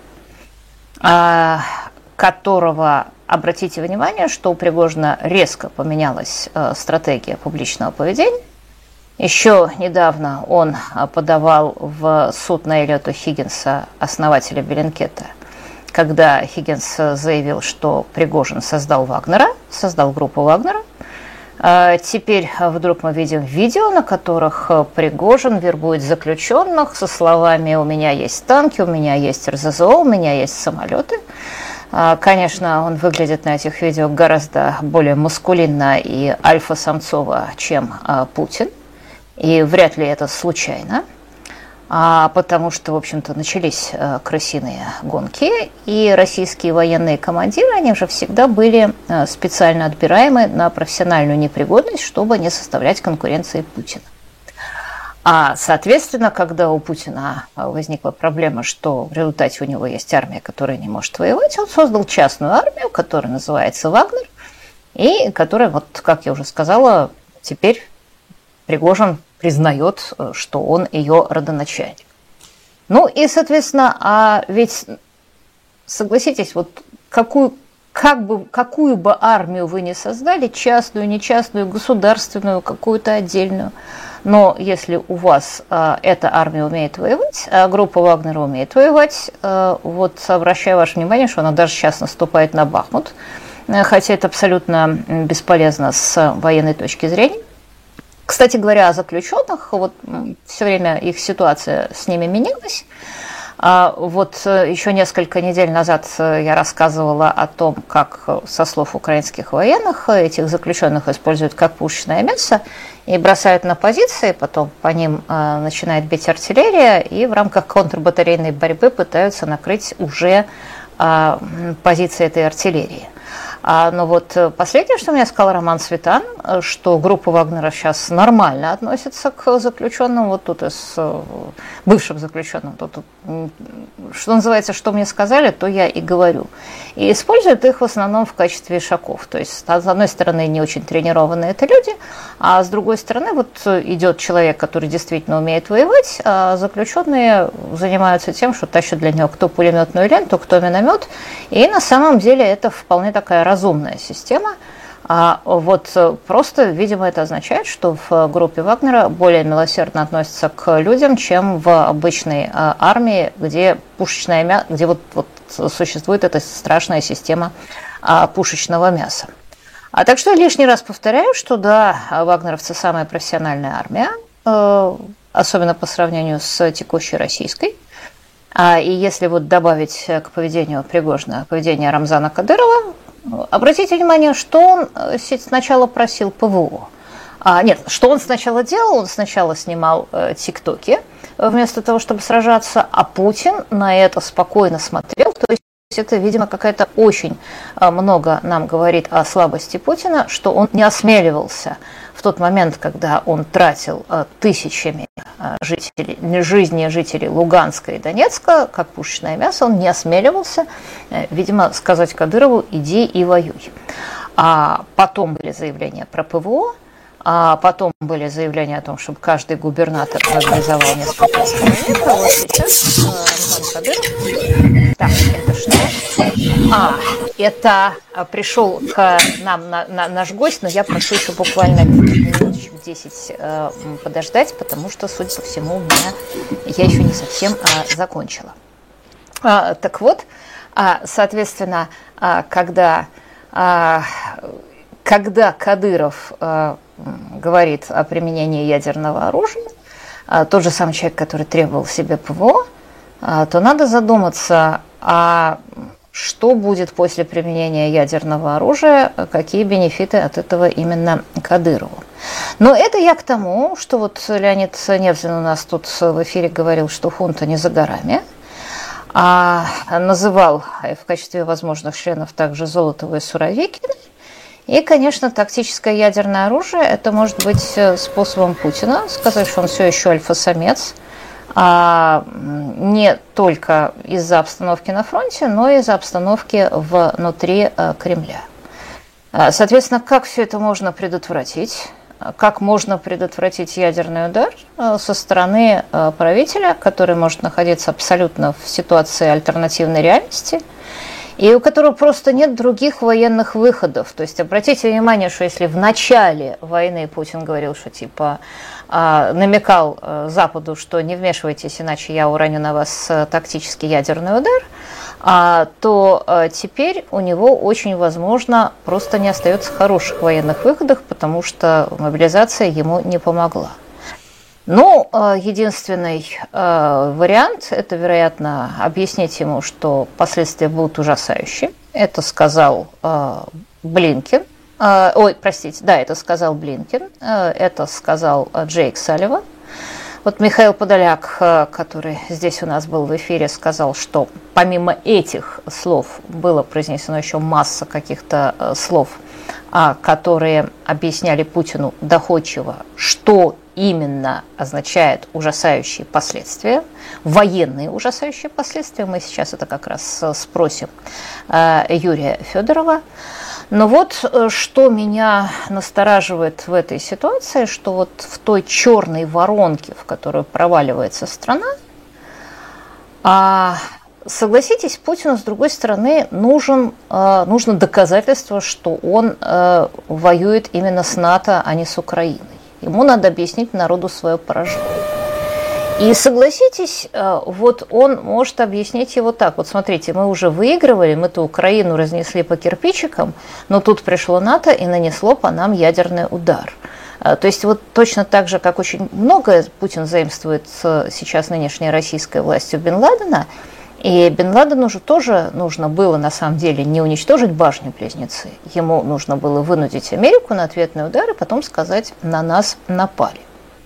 которого, обратите внимание, что у Пригожина резко поменялась э, стратегия публичного поведения. Еще недавно он подавал в суд на Эллиота Хиггинса, основателя Беллинкета, когда Хиггинс заявил, что Пригожин создал Вагнера, создал группу Вагнера. Э, теперь вдруг мы видим видео, на которых Пригожин вербует заключенных со словами: «У меня есть танки, у меня есть эр зэ зэ о, у меня есть самолеты». Конечно, он выглядит на этих видео гораздо более маскулинно и альфа-самцово, чем Путин. И вряд ли это случайно, потому что, в общем-то, начались крысиные гонки, и российские военные командиры, они же всегда были специально отбираемы на профессиональную непригодность, чтобы не составлять конкуренции Путину. А, соответственно, когда у Путина возникла проблема, что в результате у него есть армия, которая не может воевать, он создал частную армию, которая называется «Вагнер», и которая, вот, как я уже сказала, теперь Пригожин признает, что он ее родоначальник. Ну и, соответственно, а ведь, согласитесь, вот какую, как бы, какую бы армию вы ни создали, частную, нечастную, государственную, какую-то отдельную, но если у вас а, эта армия умеет воевать, а группа Вагнера умеет воевать, а, вот обращаю ваше внимание, что она даже сейчас наступает на Бахмут, хотя это абсолютно бесполезно с военной точки зрения. Кстати говоря, о заключенных, вот все время их ситуация с ними менялась. Вот еще несколько недель назад я рассказывала о том, как, со слов украинских военных, этих заключенных используют как пушечное мясо и бросают на позиции, потом по ним начинает бить артиллерия, и в рамках контрбатарейной борьбы пытаются накрыть уже позиции этой артиллерии. Но вот последнее, что мне сказал Роман Светан, что группа Вагнера сейчас нормально относится к заключенным, вот тут из бывшим заключенным, тут, что называется, что мне сказали, то я и говорю. И используют их в основном в качестве ишаков. То есть, с одной стороны, не очень тренированные это люди, а с другой стороны, вот идет человек, который действительно умеет воевать, а заключенные занимаются тем, что тащат для него кто пулеметную ленту, кто миномет. И на самом деле это вполне такая разумная система. А вот просто, видимо, это означает, что в группе Вагнера более милосердно относятся к людям, чем в обычной армии, где пушечное мясо, где вот, вот существует эта страшная система пушечного мяса. А так что я лишний раз повторяю, что да, вагнеровцы самая профессиональная армия, особенно по сравнению с текущей российской. И если вот добавить к поведению Пригожина поведение Рамзана Кадырова, обратите внимание, что он сначала просил ПВО. А, нет, что он сначала делал? Он сначала снимал э, тиктоки вместо того, чтобы сражаться, а Путин на это спокойно смотрел. То есть это, видимо, какая-то очень э, много нам говорит о слабости Путина, что он не осмеливался в тот момент, когда он тратил э, тысячами э, жителей, жизни жителей Луганска и Донецка, как пушечное мясо, он не осмеливался, э, видимо, сказать Кадырову «иди и воюй». А потом были заявления про ПВО, а потом были заявления о том, чтобы каждый губернатор организовал несколько остановок. А вот сейчас Рамзан Кадыров... Так, это что? А, это пришел к нам на, на, наш гость, но я прошу еще буквально минуточек десять э, подождать, потому что, судя по всему, у меня я еще не совсем э, закончила. А, так вот, а, соответственно, а, когда... А, Когда Кадыров э, говорит о применении ядерного оружия, э, тот же самый человек, который требовал себе ПВО, э, то надо задуматься, а что будет после применения ядерного оружия, какие бенефиты от этого именно Кадырову. Но это я к тому, что вот Леонид Невзин у нас тут в эфире говорил, что хунта не за горами, а называл в качестве возможных членов также Золотого и Суровикина. И, конечно, тактическое ядерное оружие – это может быть способом Путина сказать, что он все еще альфа-самец, а не только из-за обстановки на фронте, но и из-за обстановки внутри Кремля. Соответственно, как все это можно предотвратить? Как можно предотвратить ядерный удар со стороны правителя, который может находиться абсолютно в ситуации альтернативной реальности, и у которого просто нет других военных выходов. То есть обратите внимание, что если в начале войны Путин говорил, что типа намекал Западу, что не вмешивайтесь, иначе я уроню на вас тактический ядерный удар, то теперь у него очень возможно просто не остается хороших военных выходов, потому что мобилизация ему не помогла. Ну, единственный вариант – это, вероятно, объяснить ему, что последствия будут ужасающие. Это сказал Блинкен. Ой, простите, да, это сказал Блинкен. Это сказал Джейк Салливан. Вот Михаил Подоляк, который здесь у нас был в эфире, сказал, что помимо этих слов было произнесено еще масса каких-то слов, которые объясняли Путину доходчиво, что именно означает ужасающие последствия, военные ужасающие последствия. Мы сейчас это как раз спросим Юрия Федорова. Но вот что меня настораживает в этой ситуации, что вот в той черной воронке, в которую проваливается страна, согласитесь, Путину, с другой стороны, нужен, нужно доказательство, что он воюет именно с НАТО, а не с Украиной. Ему надо объяснить народу свое поражение. И согласитесь, вот он может объяснить его так. Вот смотрите, мы уже выигрывали, мы-то Украину разнесли по кирпичикам, но тут пришло НАТО и нанесло по нам ядерный удар. То есть вот точно так же, как очень многое Путин заимствует с сейчас нынешней российской властью Бен Ладена, и Бен Ладену же тоже нужно было на самом деле не уничтожить башни-близнецы, ему нужно было вынудить Америку на ответный удар и потом сказать: на нас напали.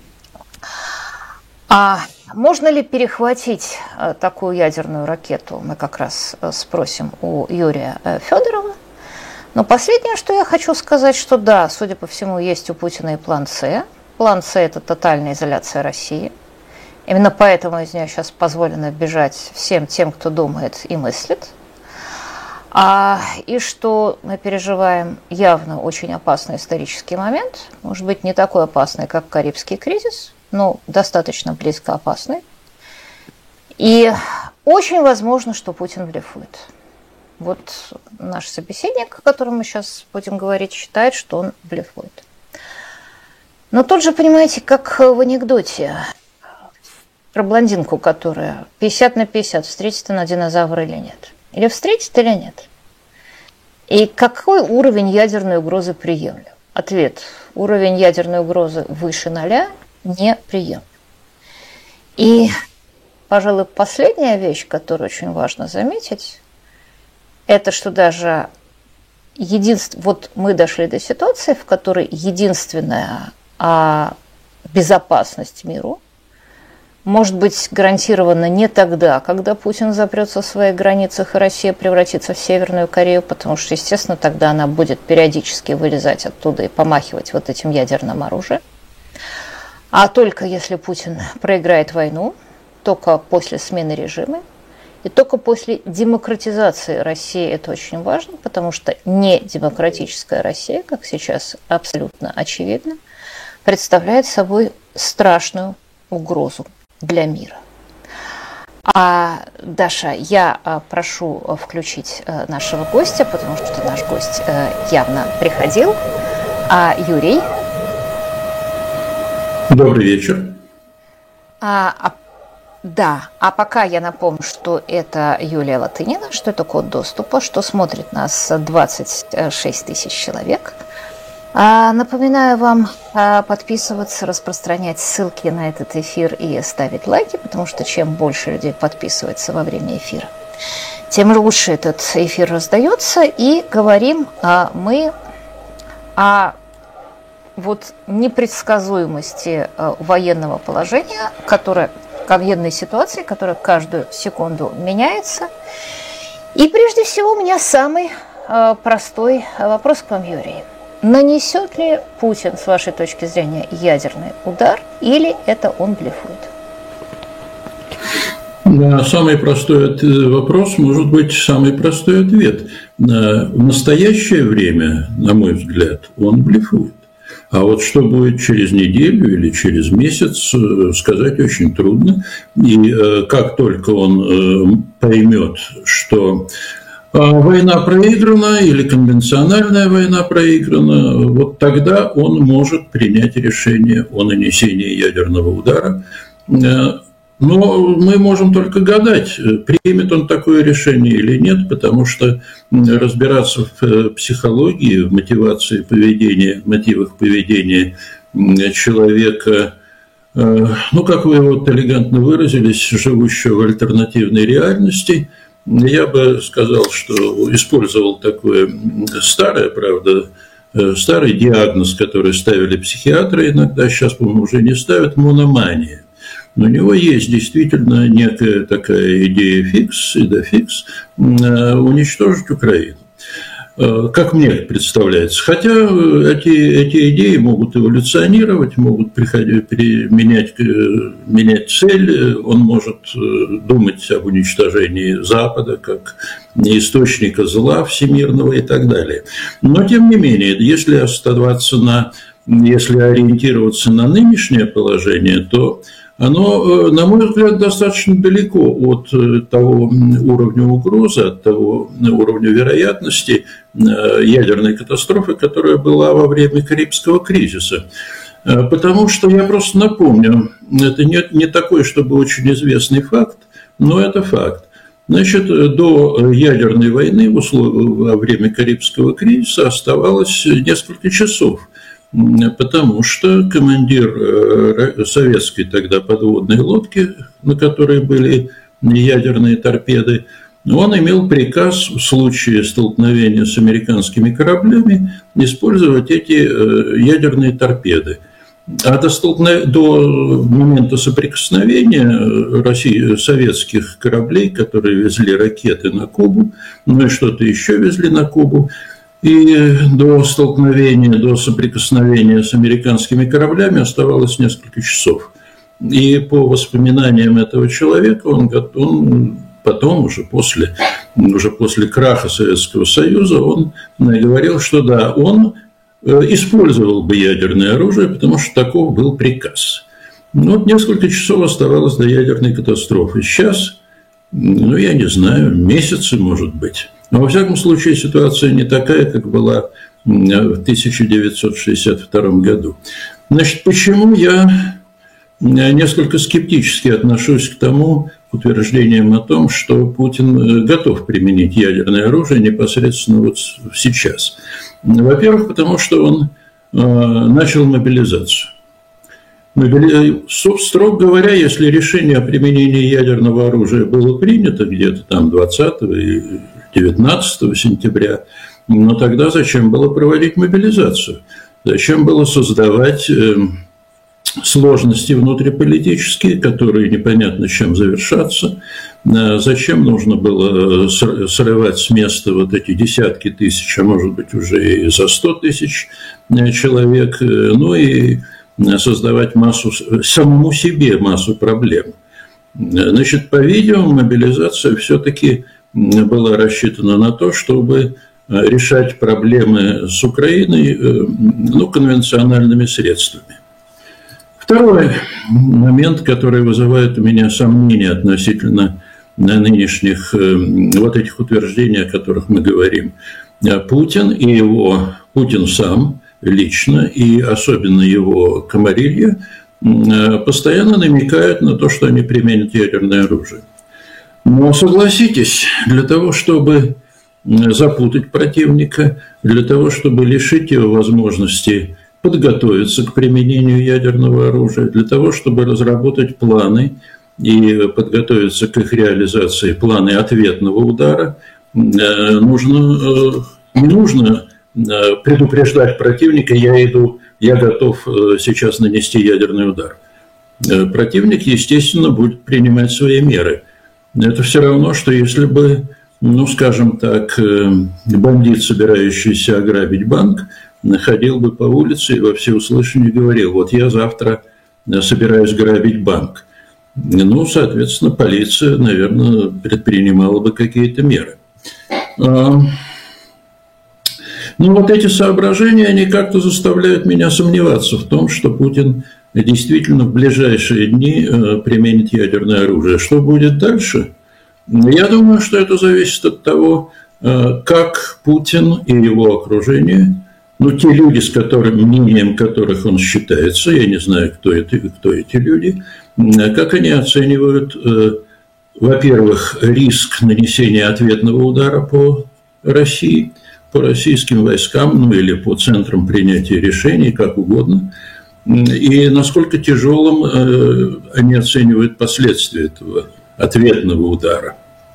А можно ли перехватить такую ядерную ракету, мы как раз спросим у Юрия Федорова. Но последнее, что я хочу сказать, что да, судя по всему, есть у Путина и план С. План С – это тотальная изоляция России. Именно поэтому из нее сейчас позволено бежать всем тем, кто думает и мыслит. А, и что мы переживаем явно очень опасный исторический момент, может быть, не такой опасный, как Карибский кризис, но достаточно близко опасный. И очень возможно, что Путин блефует. Вот наш собеседник, о котором мы сейчас будем говорить, считает, что он блефует. Но тут же, понимаете, как в анекдоте про блондинку, которая пятьдесят на пятьдесят, встретит она динозавра или нет. Или встретит, или нет. И какой уровень ядерной угрозы приемлем? Ответ: уровень ядерной угрозы выше ноля неприемлем. И, пожалуй, последняя вещь, которую очень важно заметить, это что даже единство, вот мы дошли до ситуации, в которой единственная а, безопасность миру может быть гарантирована не тогда, когда Путин запрется в своих границах и Россия превратится в Северную Корею, потому что, естественно, тогда она будет периодически вылезать оттуда и помахивать вот этим ядерным оружием. А только если Путин проиграет войну, только после смены режима, и только после демократизации России, это очень важно, потому что не демократическая Россия, как сейчас абсолютно очевидно, представляет собой страшную угрозу для мира. А, Даша, я прошу включить нашего гостя, потому что наш гость явно приходил. А Юрий? Добрый вечер. А, а Да, а пока я напомню, что это Юлия Латынина, что это код доступа, что смотрит нас двадцать шесть тысяч человек. А, напоминаю вам а, подписываться, распространять ссылки на этот эфир и ставить лайки, потому что чем больше людей подписывается во время эфира, тем лучше этот эфир раздается. И говорим а, мы о вот непредсказуемости а, военного положения, которое... военной ситуации, которая каждую секунду меняется. И прежде всего у меня самый э, простой вопрос к вам, Юрий. Нанесет ли Путин, с вашей точки зрения, ядерный удар, или это он блефует? На самый простой вопрос может быть самый простой ответ. В настоящее время, на мой взгляд, он блефует. А вот что будет через неделю или через месяц, сказать очень трудно. И как только он поймет, что война проиграна или конвенциональная война проиграна, вот тогда он может принять решение о нанесении ядерного удара. Но мы можем только гадать, примет он такое решение или нет, потому что разбираться в психологии, в мотивации поведения, мотивах поведения человека, ну, как вы вот элегантно выразились, живущего в альтернативной реальности, я бы сказал, что использовал такое старое, правда, старый диагноз, который ставили психиатры иногда, сейчас, по-моему, уже не ставят, мономания. Но у него есть действительно некая такая идея фикс, идея-фикс, уничтожить Украину. Как мне представляется. Хотя эти, эти идеи могут эволюционировать, могут приходить, менять, менять цель, он может думать об уничтожении Запада как источника зла всемирного и так далее. Но, тем не менее, если оставаться на, если ориентироваться на нынешнее положение, то оно, на мой взгляд, достаточно далеко от того уровня угрозы, от того уровня вероятности ядерной катастрофы, которая была во время Карибского кризиса. Потому что, я просто напомню, это не, не такой, чтобы очень известный факт, но это факт. Значит, до ядерной войны во время Карибского кризиса оставалось несколько часов, потому что командир советской тогда подводной лодки, на которой были ядерные торпеды, он имел приказ в случае столкновения с американскими кораблями использовать эти ядерные торпеды. А до, столкнов... до момента соприкосновения России... советских кораблей, которые везли ракеты на Кубу, ну и что-то еще везли на Кубу, и до столкновения, до соприкосновения с американскими кораблями оставалось несколько часов. И по воспоминаниям этого человека, он, он потом, уже после, уже после краха Советского Союза, он говорил, что да, он использовал бы ядерное оружие, потому что таков был приказ. Ну, вот несколько часов оставалось до ядерной катастрофы. Сейчас, ну, я не знаю, месяцы, может быть. Но, во всяком случае, ситуация не такая, как была в тысяча девятьсот шестьдесят втором году. Значит, почему я несколько скептически отношусь к тому утверждениям о том, что Путин готов применить ядерное оружие непосредственно вот сейчас? Во-первых, потому что он начал мобилизацию. Мобили... Строго говоря, если решение о применении ядерного оружия было принято где-то там двадцатого и девятнадцатого сентября, но тогда зачем было проводить мобилизацию? Зачем было создавать сложности внутриполитические, которые непонятно чем завершатся? Зачем нужно было срывать с места вот эти десятки тысяч, а может быть уже и за сто тысяч человек, ну и создавать массу, самому себе массу проблем? Значит, по-видимому, мобилизация все-таки была рассчитана на то, чтобы решать проблемы с Украиной, ну, конвенциональными средствами. Второй момент, который вызывает у меня сомнения относительно нынешних вот этих утверждений, о которых мы говорим. Путин и его, Путин сам лично, и особенно его комарилья, постоянно намекают на то, что они применят ядерное оружие. Но согласитесь, для того, чтобы запутать противника, для того, чтобы лишить его возможности подготовиться к применению ядерного оружия, для того, чтобы разработать планы и подготовиться к их реализации, планы ответного удара, нужно, не нужно предупреждать противника: я иду, я готов сейчас нанести ядерный удар. Противник, естественно, будет принимать свои меры. Это все равно, что если бы, ну, скажем так, бандит, собирающийся ограбить банк, ходил бы по улице и во всеуслышание говорил: вот я завтра собираюсь грабить банк. Ну, соответственно, полиция, наверное, предпринимала бы какие-то меры. Ну, вот эти соображения, они как-то заставляют меня сомневаться в том, что Путин действительно в ближайшие дни применит ядерное оружие. Что будет дальше? Я думаю, что это зависит от того, как Путин и его окружение, ну, те люди, с которым, мнением которых он считается, я не знаю, кто это, кто эти люди, как они оценивают, во-первых, риск нанесения ответного удара по России, по российским войскам, ну, или по центрам принятия решений, как угодно, и насколько тяжелым они оценивают последствия этого ответного удара.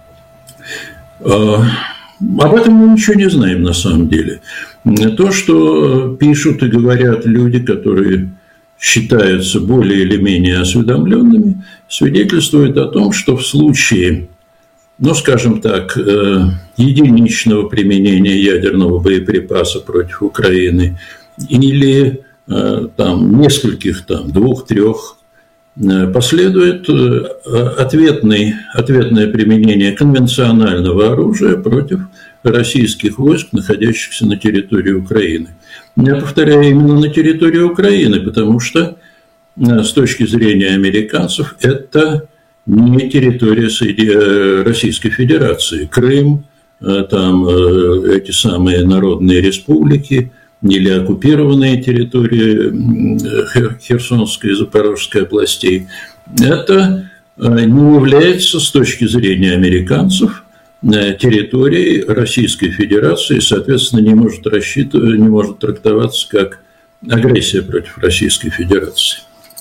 Об этом мы ничего не знаем на самом деле. То, что пишут и говорят люди, которые считаются более или менее осведомленными, свидетельствует о том, что в случае, ну, скажем так, единичного применения ядерного боеприпаса против Украины или там нескольких, там, двух-трех, последует ответный, ответное применение конвенционального оружия против российских войск, находящихся на территории Украины. Я повторяю, именно на территории Украины, потому что с точки зрения американцев это не территория Российской Федерации. Крым, там эти самые народные республики, или оккупированные территории Херсонской и Запорожской областей, это не является с точки зрения американцев территорией Российской Федерации, и, соответственно, не может, рассчитывать, не может трактоваться как агрессия против Российской Федерации.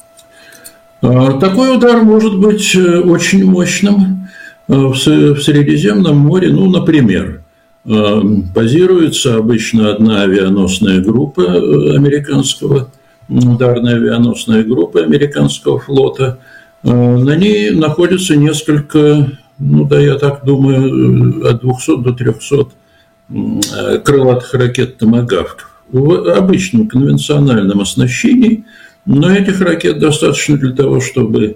Такой удар может быть очень мощным в Средиземном море. Ну, например, базируется обычно одна авианосная группа американского, ударная авианосная группа американского флота. На ней находится несколько, ну да, я так думаю, от двухсот до трехсот крылатых ракет «Томагавк» в обычном конвенциональном оснащении. Но этих ракет достаточно для того, чтобы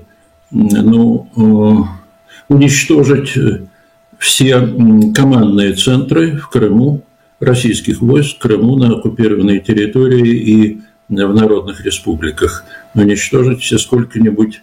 ну, уничтожить все командные центры в Крыму, российских войск в Крыму, на оккупированной территории и в народных республиках. Уничтожить все сколько-нибудь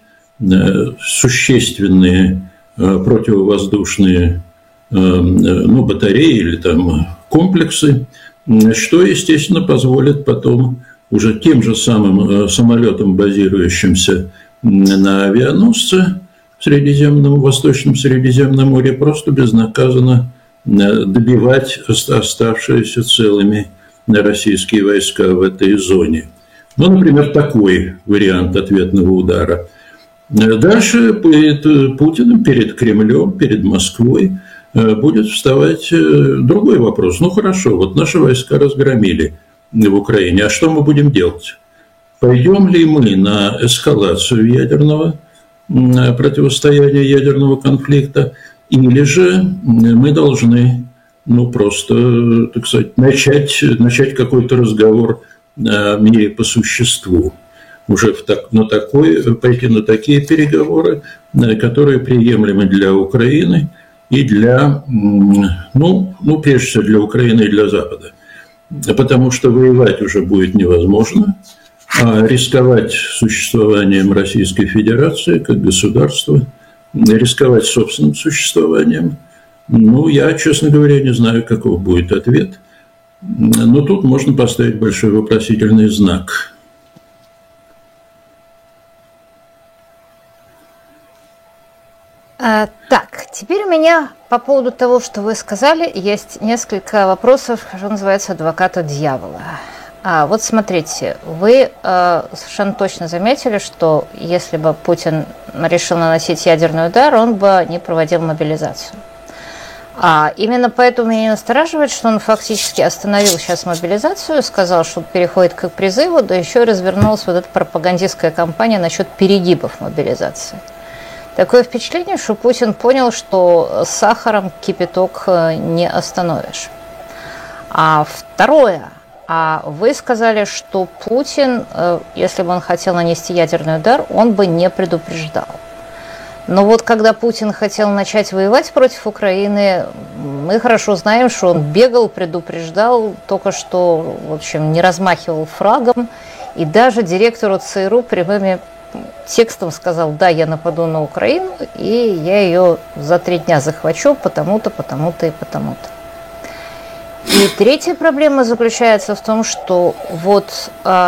существенные противовоздушные ну, батареи или там комплексы, что, естественно, позволит потом уже тем же самым самолетам, базирующимся на авианосце в Средиземном, Восточном Средиземном море, просто безнаказанно добивать оставшиеся целыми российские войска в этой зоне. Ну, например, такой вариант ответного удара. Дальше перед Путиным, перед Кремлем, перед Москвой будет вставать другой вопрос. Ну, хорошо, вот наши войска разгромили в Украине, а что мы будем делать? Пойдем ли мы на эскалацию ядерного противостояния, ядерного конфликта, или же мы должны, ну, просто, так сказать, начать, начать какой-то разговор о мире по существу, уже в так, на такой, пойти на такие переговоры, которые приемлемы для Украины и для, ну, ну, прежде всего для Украины и для Запада. Потому что воевать уже будет невозможно, а рисковать существованием Российской Федерации как государства, рисковать собственным существованием, ну, я, честно говоря, не знаю, каков будет ответ. Но тут можно поставить большой вопросительный знак. А, так, теперь у меня по поводу того, что вы сказали, есть несколько вопросов, что называется, адвоката дьявола. А, вот смотрите, вы э, совершенно точно заметили, что если бы Путин решил наносить ядерный удар, он бы не проводил мобилизацию. А именно поэтому меня настораживает, что он фактически остановил сейчас мобилизацию, сказал, что переходит к призыву, да еще и развернулась вот эта пропагандистская кампания насчет перегибов мобилизации. Такое впечатление, что Путин понял, что с сахаром кипяток не остановишь. А второе. А вы сказали, что Путин, если бы он хотел нанести ядерный удар, он бы не предупреждал. Но вот когда Путин хотел начать воевать против Украины, мы хорошо знаем, что он бегал, предупреждал, только что, в общем, не размахивал флагом. И даже директору ЦРУ прямыми текстом сказал: да, я нападу на Украину, и я ее за три дня захвачу, потому-то, потому-то и потому-то. И третья проблема заключается в том, что вот,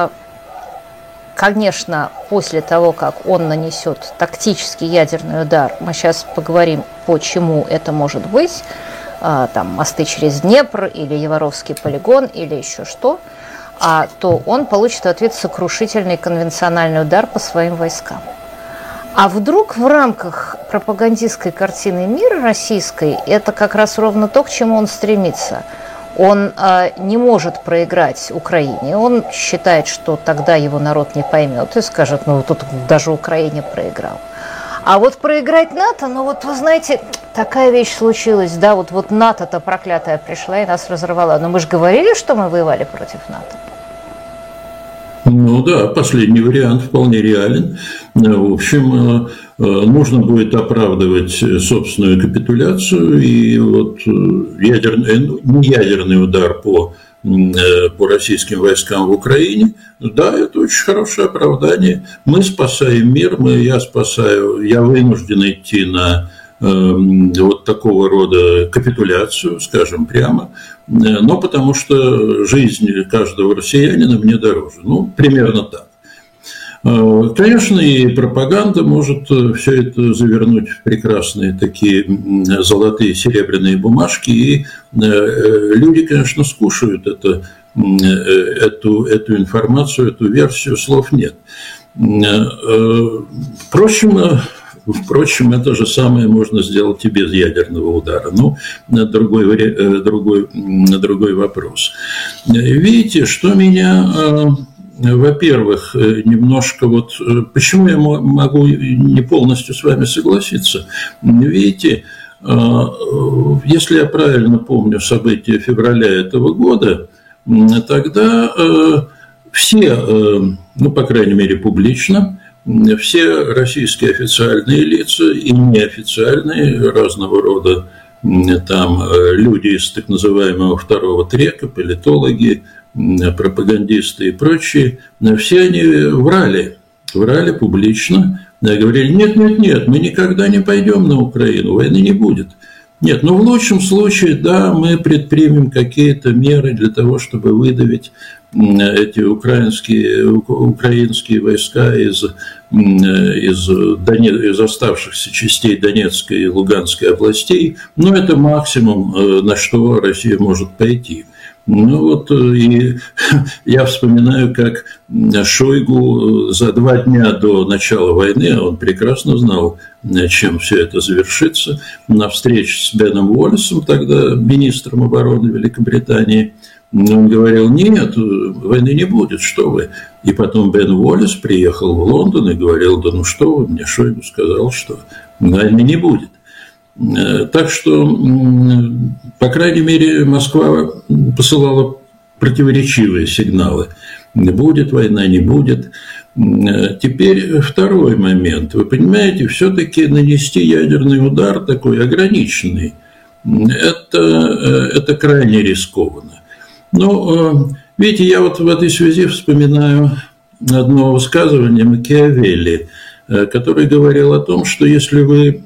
конечно, после того, как он нанесет тактический ядерный удар, мы сейчас поговорим, почему это может быть, там, мосты через Днепр, или Яворовский полигон, или еще что, а, то он получит в ответ сокрушительный конвенциональный удар по своим войскам. А вдруг в рамках пропагандистской картины мира российской это как раз ровно то, к чему он стремится. Он а, не может проиграть Украине, он считает, что тогда его народ не поймет и скажет: ну тут даже Украине проиграл. А вот проиграть НАТО, ну вот вы знаете, такая вещь случилась, да, вот, вот НАТО-то проклятая пришла и нас разорвала. Но мы же говорили, что мы воевали против НАТО. Ну да, последний вариант вполне реален. В общем, нужно будет оправдывать собственную капитуляцию, и вот ядерный, не ядерный удар по, по российским войскам в Украине, да, это очень хорошее оправдание. Мы спасаем мир, мы, я спасаю, я вынужден идти на вот такого рода капитуляцию, скажем прямо, но потому что жизнь каждого россиянина мне дороже. Ну, примерно так. Конечно, и пропаганда может все это завернуть в прекрасные такие золотые серебряные бумажки, и люди, конечно, скушают это, эту, эту информацию, эту версию, слов нет. Впрочем, Впрочем, это же самое можно сделать и без ядерного удара. Ну, другой, другой, другой вопрос. Видите, что меня, во-первых, немножко вот... Почему я могу не полностью с вами согласиться? Видите, если я правильно помню события февраля этого года, тогда все, ну, по крайней мере, публично, все российские официальные лица и неофициальные разного рода там люди из так называемого второго трека, политологи, пропагандисты и прочие, все они врали, врали публично, говорили: нет, нет, нет, мы никогда не пойдем на Украину, войны не будет. Нет, но в лучшем случае, да, мы предпримем какие-то меры для того, чтобы выдавить эти украинские, украинские войска из, из, из оставшихся частей Донецкой и Луганской областей. Но это максимум, на что Россия может пойти. Ну вот, и я вспоминаю, как Шойгу за два дня до начала войны, он прекрасно знал, чем все это завершится, на встрече с Беном Уоллесом, тогда министром обороны Великобритании, он говорил: нет, войны не будет, что вы. И потом Бен Уоллес приехал в Лондон и говорил: да ну что вы, мне Шойгу сказал, что войны не будет. Так что, по крайней мере, Москва посылала противоречивые сигналы. Будет война, не будет. Теперь второй момент. Вы понимаете, все-таки нанести ядерный удар такой ограниченный, это, это крайне рискованно. Но, видите, я вот в этой связи вспоминаю одно высказывание Макиавелли, который говорил о том, что если вы...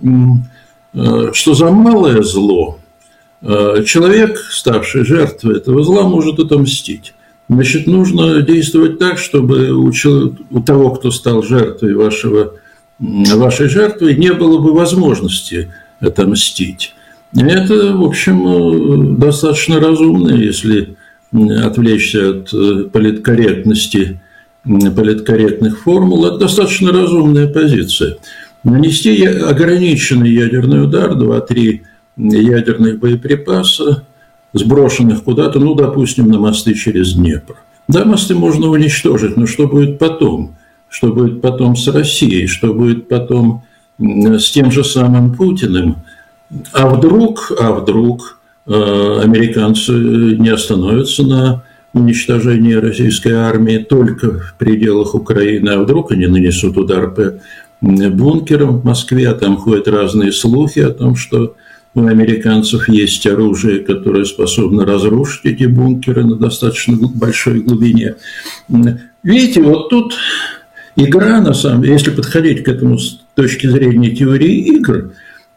что за малое зло человек, ставший жертвой этого зла, может отомстить. Значит, нужно действовать так, чтобы у, у того, кто стал жертвой вашего, вашей жертвы, не было бы возможности отомстить. И это, в общем, достаточно разумно, если отвлечься от политкорректности, политкорректных формул. Это достаточно разумная позиция. Нанести ограниченный ядерный удар, два-три ядерных боеприпаса, сброшенных куда-то, ну, допустим, на мосты через Днепр. Да, мосты можно уничтожить, но что будет потом? Что будет потом с Россией? Что будет потом с тем же самым Путиным? А вдруг, а вдруг э, американцы не остановятся на уничтожении российской армии только в пределах Украины, а вдруг они нанесут удар по бункерам в Москве, а там ходят разные слухи о том, что у американцев есть оружие, которое способно разрушить эти бункеры на достаточно большой глубине. Видите, вот тут игра, на самом деле, если подходить к этому с точки зрения теории игр,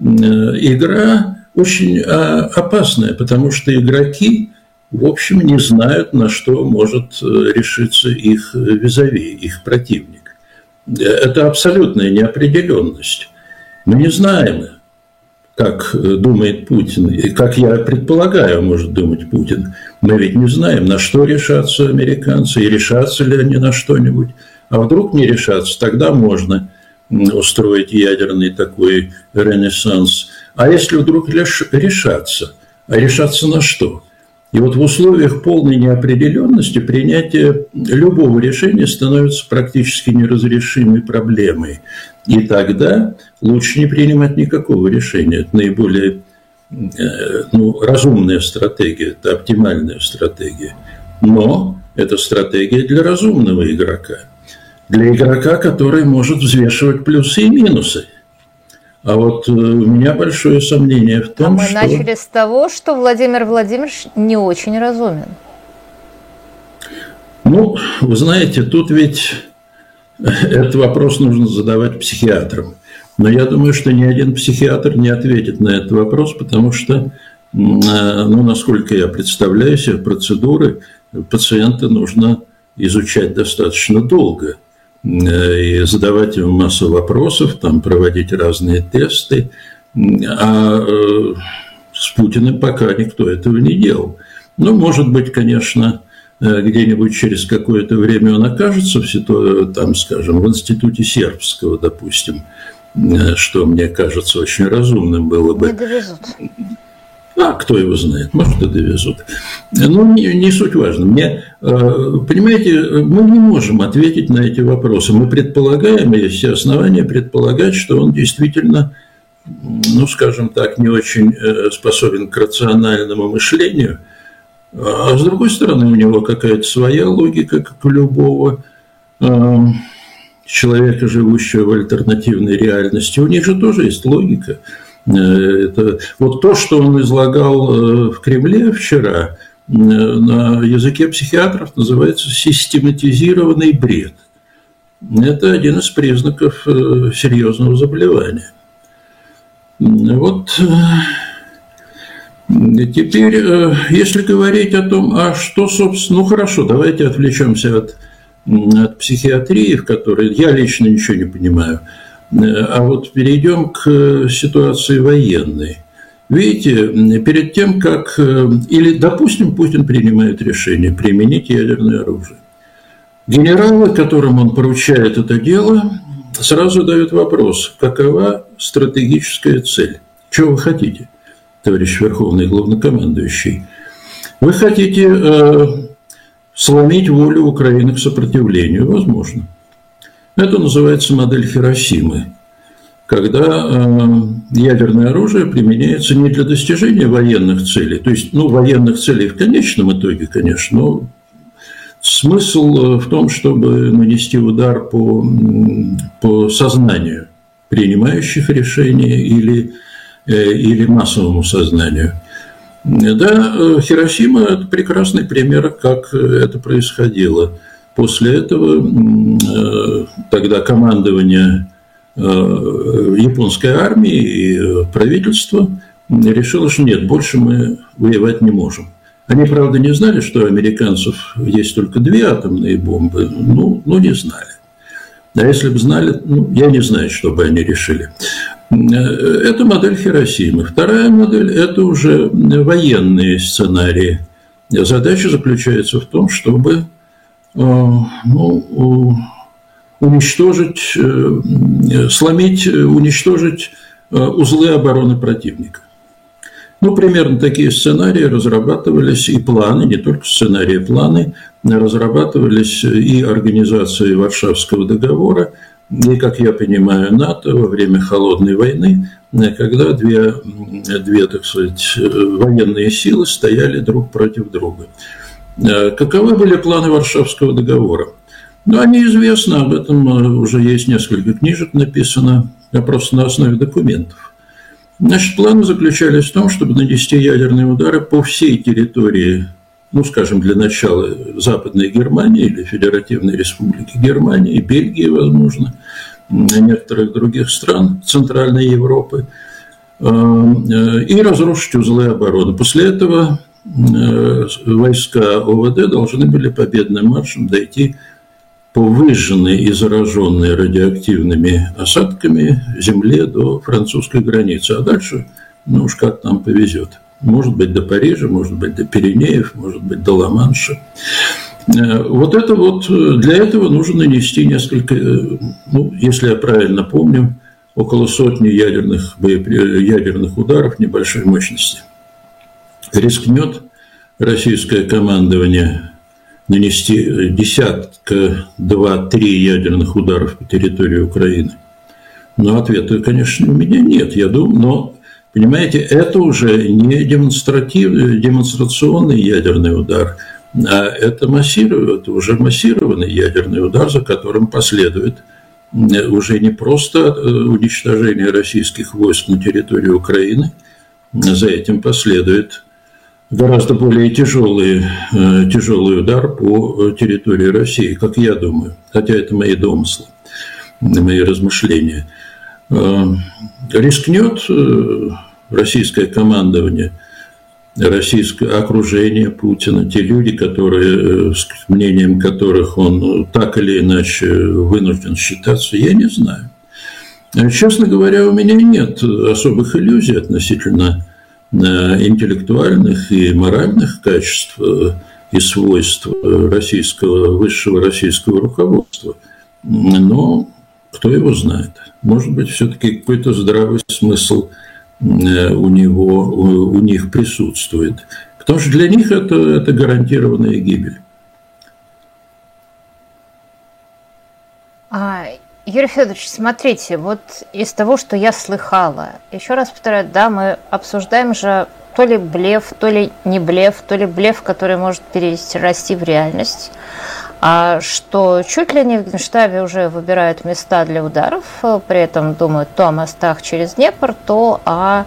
игра очень опасная, потому что игроки, в общем, не знают, на что может решиться их визави, их противник. Это абсолютная неопределенность. Мы не знаем, как думает Путин, и как я предполагаю, может думать Путин. Мы ведь не знаем, на что решатся американцы, и решатся ли они на что-нибудь. А вдруг не решатся, тогда можно устроить ядерный такой ренессанс. А если вдруг решатся, а решатся на что? И вот в условиях полной неопределенности принятие любого решения становится практически неразрешимой проблемой. И тогда лучше не принимать никакого решения. Это наиболее ну, разумная стратегия, это оптимальная стратегия. Но это стратегия для разумного игрока. Для игрока, который может взвешивать плюсы и минусы. А вот у меня большое сомнение в том, а мы что... мы начали с того, что Владимир Владимирович не очень разумен. Ну, вы знаете, тут ведь этот вопрос нужно задавать психиатрам. Но я думаю, что ни один психиатр не ответит на этот вопрос, потому что, ну, насколько я представляю себе процедуры, пациента нужно изучать достаточно долго и задавать ему массу вопросов, там, проводить разные тесты. А с Путиным пока никто этого не делал. Ну, может быть, конечно, где-нибудь через какое-то время он окажется в ситу... там, скажем, в институте сербского, допустим, что мне кажется очень разумным было бы. Не довезут. А кто его знает, может, и довезут. Ну, не, не суть важно. Мне, понимаете, мы не можем ответить на эти вопросы. Мы предполагаем, есть все основания предполагать, что он действительно, ну, скажем так, не очень способен к рациональному мышлению. А с другой стороны, у него какая-то своя логика, как у любого человека, живущего в альтернативной реальности. У них же тоже есть логика. Это, вот то, что он излагал в Кремле вчера, на языке психиатров называется систематизированный бред. Это один из признаков серьезного заболевания. Вот теперь, если говорить о том, а что, собственно, ну хорошо, давайте отвлечемся от, от психиатрии, в которой я лично ничего не понимаю. А вот перейдем к ситуации военной. Видите, перед тем, как... Или, допустим, Путин принимает решение применить ядерное оружие. Генералы, которым он поручает это дело, сразу дают вопрос, какова стратегическая цель? Чего вы хотите, товарищ Верховный Главнокомандующий? Вы хотите э, сломить волю Украины к сопротивлению? Возможно. Это называется модель Хиросимы, когда э, ядерное оружие применяется не для достижения военных целей, то есть, ну, военных целей в конечном итоге, конечно, но смысл в том, чтобы нанести удар по, по сознанию принимающих решения или, э, или массовому сознанию. Да, Хиросима – это прекрасный пример, как это происходило. После этого тогда командование японской армии и правительство решило, что нет, больше мы воевать не можем. Они, правда, не знали, что у американцев есть только две атомные бомбы, ну, ну не знали. А если бы знали, ну, я не знаю, что бы они решили. Это модель Хиросимы. Вторая модель – это уже военные сценарии. Задача заключается в том, чтобы ну, уничтожить, сломить, уничтожить узлы обороны противника. Ну, примерно такие сценарии разрабатывались и планы, не только сценарии, планы разрабатывались и Организацией Варшавского договора, и, как я понимаю, НАТО во время Холодной войны, когда две, две, так сказать, военные силы стояли друг против друга. Каковы были планы Варшавского договора? Ну, они известны, об этом уже есть несколько книжек написано, просто на основе документов. Значит, планы заключались в том, чтобы нанести ядерные удары по всей территории, ну, скажем, для начала Западной Германии или Федеративной Республики Германии, Бельгии, возможно, некоторых других стран Центральной Европы, и разрушить узлы обороны. После этого войска ОВД должны были победным маршем дойти по выжженной и зараженной радиоактивными осадками земле до французской границы. А дальше, ну уж как нам повезет. Может быть, до Парижа, может быть, до Пиренеев, может быть, до Ла-Манша. Вот это вот, для этого нужно нанести несколько, ну, если я правильно помню, около сотни ядерных, ядерных ударов небольшой мощности. Рискнет российское командование нанести десятка, два, три ядерных ударов по территории Украины? Но ответа, конечно, у меня нет. Я думаю, но, понимаете, это уже не демонстративный, демонстрационный ядерный удар, а это, массированный, это уже массированный ядерный удар, за которым последует уже не просто уничтожение российских войск на территории Украины, за этим последует гораздо более тяжелый, тяжелый удар по территории России, как я думаю, хотя это мои домыслы, мои размышления. рискнет российское командование, российское окружение Путина, те люди, которые, с мнением которых он так или иначе вынужден считаться, я не знаю. Честно говоря, у меня нет особых иллюзий относительно интеллектуальных и моральных качеств и свойств российского, высшего российского руководства. Но кто его знает? Может быть, все-таки какой-то здравый смысл у него, у них присутствует. Потому что для них это, это гарантированная гибель. А, Юрий Федорович, смотрите, вот из того, что я слыхала, еще раз повторяю, да, мы обсуждаем же то ли блеф, то ли не блеф, то ли блеф, который может перерасти в реальность, а что чуть ли не в Генштабе уже выбирают места для ударов, при этом думают то о мостах через Днепр, то о,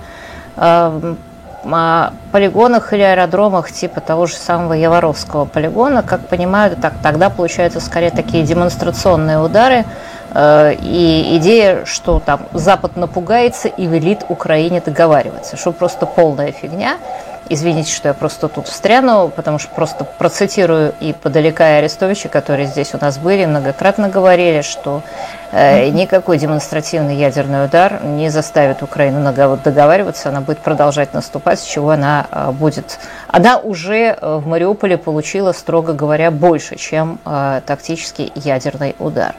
о, о полигонах или аэродромах типа того же самого Яворовского полигона. Как понимаю, так, тогда получаются скорее такие демонстрационные удары, э, и идея, что там Запад напугается и велит Украине договариваться, что просто полная фигня. Извините, что я просто тут встряну, потому что просто процитирую и Подоляка, и Арестовича, которые здесь у нас были, многократно говорили, что э, никакой демонстративный ядерный удар не заставит Украину договариваться, она будет продолжать наступать, с чего она э, будет... Она уже в Мариуполе получила, строго говоря, больше, чем э, тактический ядерный удар.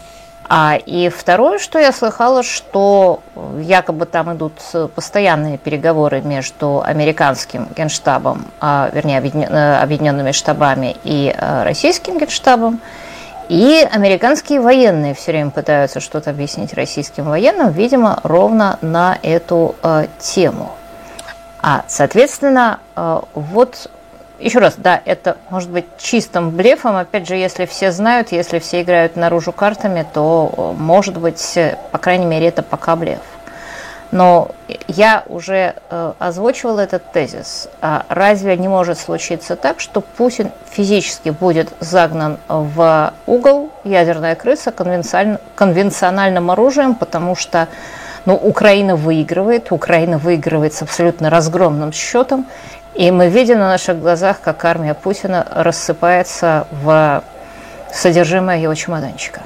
А, и второе, что я слыхала, что якобы там идут постоянные переговоры между американским генштабом, а, вернее, объединенными штабами и а, российским генштабом, и американские военные все время пытаются что-то объяснить российским военным, видимо, ровно на эту а, тему. А, соответственно, а, вот... Еще раз, да, это может быть чистым блефом. Опять же, если все знают, если все играют наружу картами, то, может быть, по крайней мере, это пока блеф. Но я уже э, озвучивала этот тезис. А разве не может случиться так, что Путин физически будет загнан в угол, ядерная крыса, конвенцион... конвенциональным оружием, потому что ну, Украина выигрывает, Украина выигрывает с абсолютно разгромным счетом, и мы видим на наших глазах, как армия Путина рассыпается в содержимое его чемоданчика.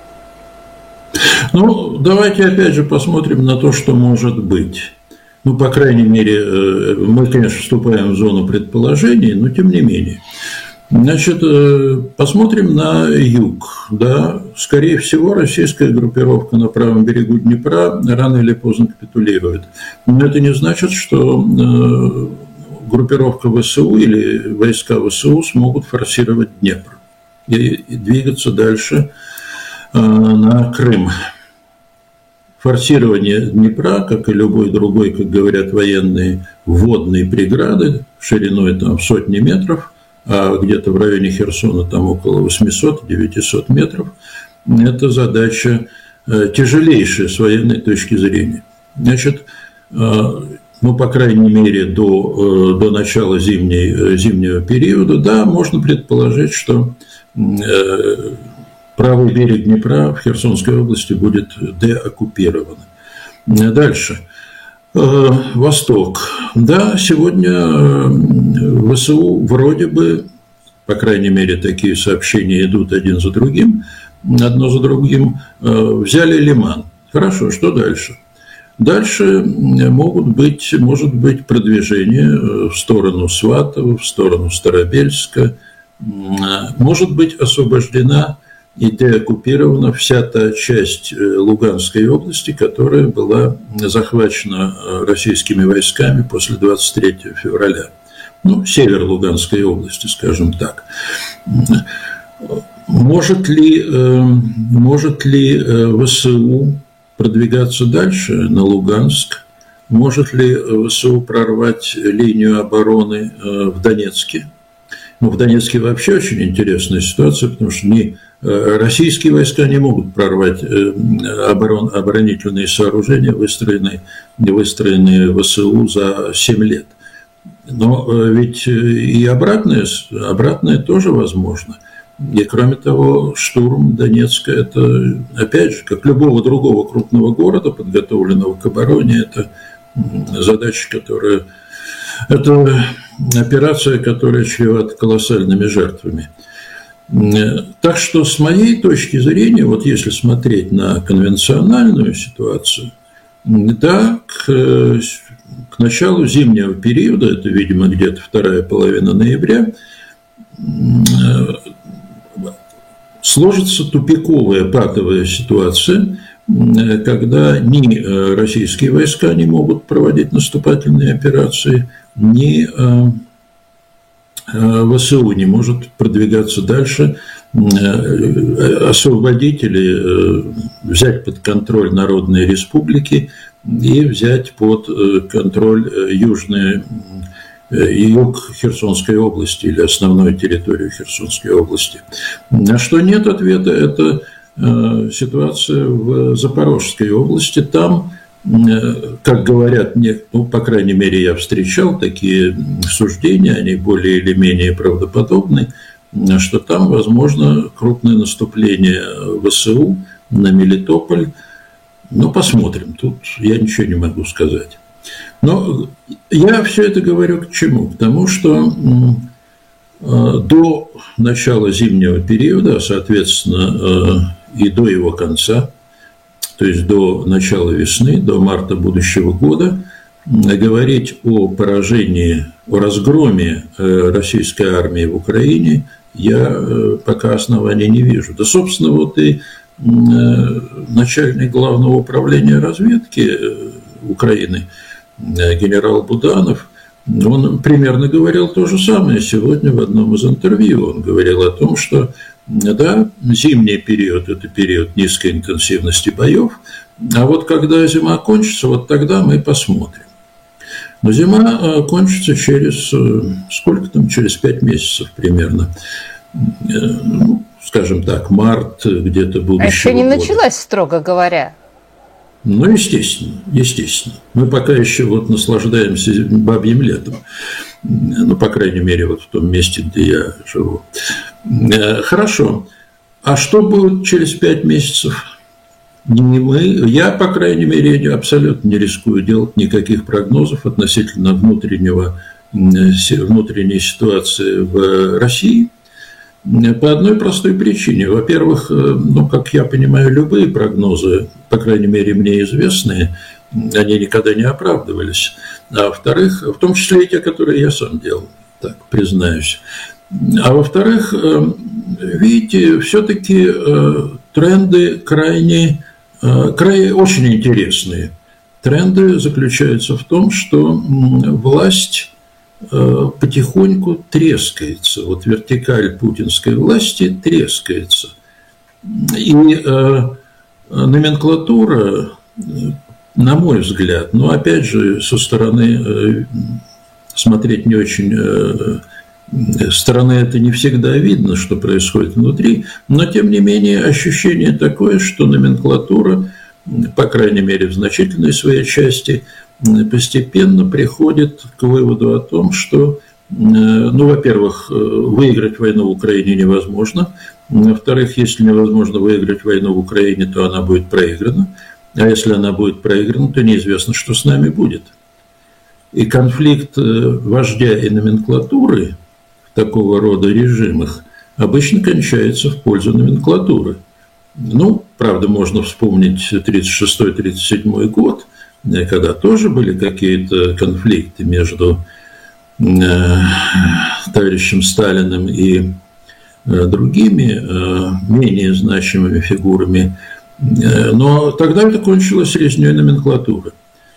Ну, давайте опять же посмотрим на то, что может быть. Ну, по крайней мере, мы, конечно, вступаем в зону предположений, но тем не менее. Значит, посмотрим на юг. Да, скорее всего, российская группировка на правом берегу Днепра рано или поздно капитулирует. Но это не значит, что группировка ВСУ или войска ВСУ смогут форсировать Днепр и двигаться дальше на Крым. Форсирование Днепра, как и любой другой, как говорят военные, водные преграды шириной там в сотни метров, а где-то в районе Херсона там около восемьсот-девятьсот метров, это задача тяжелейшая с военной точки зрения. Значит, ну, по крайней мере, до, до начала зимней, зимнего периода, да, можно предположить, что правый берег Днепра в Херсонской области будет деоккупирован. Дальше. Восток. Да, сегодня ВСУ вроде бы, по крайней мере, такие сообщения идут один за другим, одно за другим, взяли Лиман. Хорошо, что дальше? Дальше могут быть, может быть продвижение в сторону Сватова, в сторону Старобельска. Может быть освобождена и деоккупирована вся та часть Луганской области, которая была захвачена российскими войсками после двадцать третьего февраля. Ну, север Луганской области, скажем так. Может ли, может ли ВСУ продвигаться дальше на Луганск? Может ли ВСУ прорвать линию обороны в Донецке? Ну, в Донецке вообще очень интересная ситуация, потому что ни российские войска не могут прорвать оборон, оборонительные сооружения, выстроенные, выстроенные ВСУ за семь лет. Но ведь и обратное, обратное тоже возможно. И, кроме того, штурм Донецка – это, опять же, как любого другого крупного города, подготовленного к обороне, это задача, которая… Это операция, которая чревата колоссальными жертвами. Так что, с моей точки зрения, вот если смотреть на конвенциональную ситуацию, да, к, к началу зимнего периода, это, видимо, где-то вторая половина ноября, сложится тупиковая патовая ситуация, когда ни российские войска не могут проводить наступательные операции, ни ВСУ не может продвигаться дальше, освободить или взять под контроль народные республики и взять под контроль южные и юг Херсонской области или основную территорию Херсонской области. На что нет ответа, это ситуация в Запорожской области. Там, как говорят, ну, по крайней мере, я встречал такие суждения, они более или менее правдоподобны, что там возможно крупное наступление ВСУ на Мелитополь. Ну, посмотрим, тут я ничего не могу сказать. Но я все это говорю к чему? К тому, что до начала зимнего периода, соответственно, и до его конца, то есть до начала весны, до марта будущего года, говорить о поражении, о разгроме российской армии в Украине я пока оснований не вижу. Да, собственно, вот и начальник Главного управления разведки Украины генерал Буданов, он примерно говорил то же самое сегодня в одном из интервью. Он говорил о том, что да, зимний период – это период низкой интенсивности боев, а вот когда зима кончится, вот тогда мы посмотрим. Но зима кончится через, сколько там, через пять месяцев примерно. Ну, скажем так, март где-то будущего года. А еще не началась, строго говоря. Ну, естественно, естественно. Мы пока еще вот наслаждаемся бабьим летом. Ну, по крайней мере, вот в том месте, где я живу. Хорошо. А что будет через пять месяцев? Не мы. Я, по крайней мере, абсолютно не рискую делать никаких прогнозов относительно внутреннего, внутренней ситуации в России. По одной простой причине. Во-первых, ну, как я понимаю, любые прогнозы, по крайней мере, мне известные, они никогда не оправдывались. А во-вторых, в том числе и те, которые я сам делал, так признаюсь. А во-вторых, видите, все-таки тренды крайне, крайне очень интересные. Тренды заключаются в том, что власть потихоньку трескается. Вот вертикаль путинской власти трескается. И э, номенклатура, на мой взгляд, но опять же со стороны э, смотреть не очень, э, со стороны это не всегда видно, что происходит внутри, но тем не менее ощущение такое, что номенклатура, по крайней мере в значительной своей части, постепенно приходит к выводу о том, что, ну, во-первых, выиграть войну в Украине невозможно, во-вторых, если невозможно выиграть войну в Украине, то она будет проиграна, а если она будет проиграна, то неизвестно, что с нами будет. И конфликт вождя и номенклатуры в такого рода режимах обычно кончается в пользу номенклатуры. Ну, правда, можно вспомнить тридцать шестой — тридцать седьмой год, когда тоже были какие-то конфликты между э, товарищем Сталиным и э, другими э, менее значимыми фигурами, э, но тогда это кончилось резнёй номенклатуры.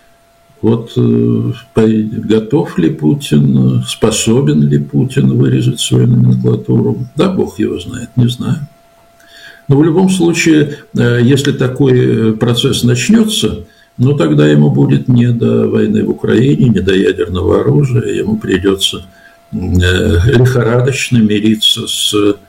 Вот э, готов ли Путин, способен ли Путин вырезать свою номенклатуру? Да, Бог его знает, не знаю. Но в любом случае, э, если такой процесс начнется, ну, тогда ему будет не до войны в Украине, не до ядерного оружия, ему придется лихорадочно мириться с,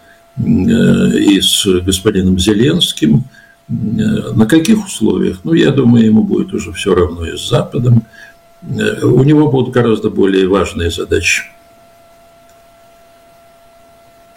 и с господином Зеленским. На каких условиях? Ну, я думаю, ему будет уже все равно и с Западом. У него будут гораздо более важные задачи.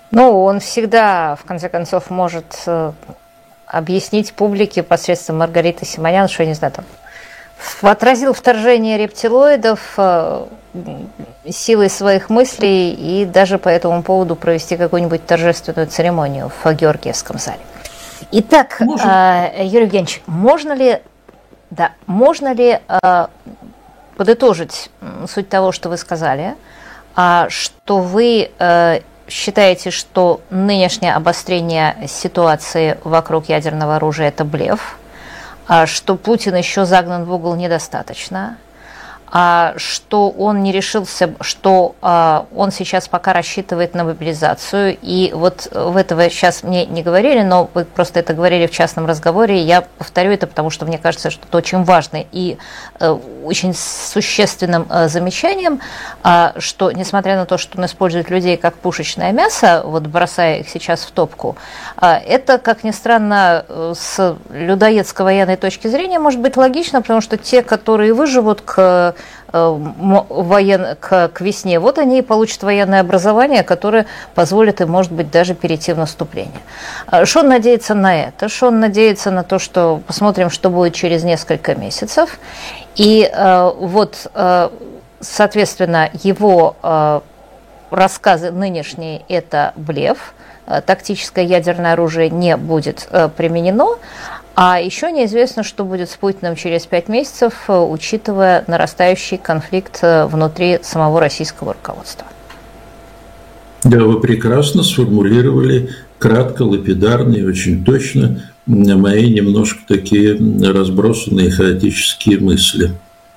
Ну, он всегда, в конце концов, может объяснить публике посредством Маргариты Симонян, что, я не знаю, там, отразил вторжение рептилоидов силой своих мыслей и даже по этому поводу провести какую-нибудь торжественную церемонию в Георгиевском зале. Итак, Может... Юрий Евгеньевич, можно ли, да, можно ли подытожить суть того, что вы сказали, что вы считаете, что нынешнее обострение ситуации вокруг ядерного оружия – это блеф, что Путин еще загнан в угол недостаточно, что он не решился, что он сейчас пока рассчитывает на мобилизацию. И вот в этого сейчас мне не говорили, но вы просто это говорили в частном разговоре. Я повторю это, потому что мне кажется, что это очень важно и очень существенным замечанием, что несмотря на то, что он использует людей как пушечное мясо, вот бросая их сейчас в топку, это, как ни странно, с людоедской военной точки зрения может быть логично, потому что те, которые выживут к воен... к, к весне, вот они и получат военное образование, которое позволит им, может быть, даже перейти в наступление. Шон надеется на это, Шон надеется на то, что посмотрим, что будет через несколько месяцев. И э, вот, э, соответственно, его э, рассказы нынешние – это блеф, тактическое ядерное оружие не будет э, применено. А еще неизвестно, что будет с Путиным через пять месяцев, учитывая нарастающий конфликт внутри самого российского руководства. Да, вы прекрасно сформулировали, кратко, лапидарно и очень точно мои немножко такие разбросанные хаотические мысли.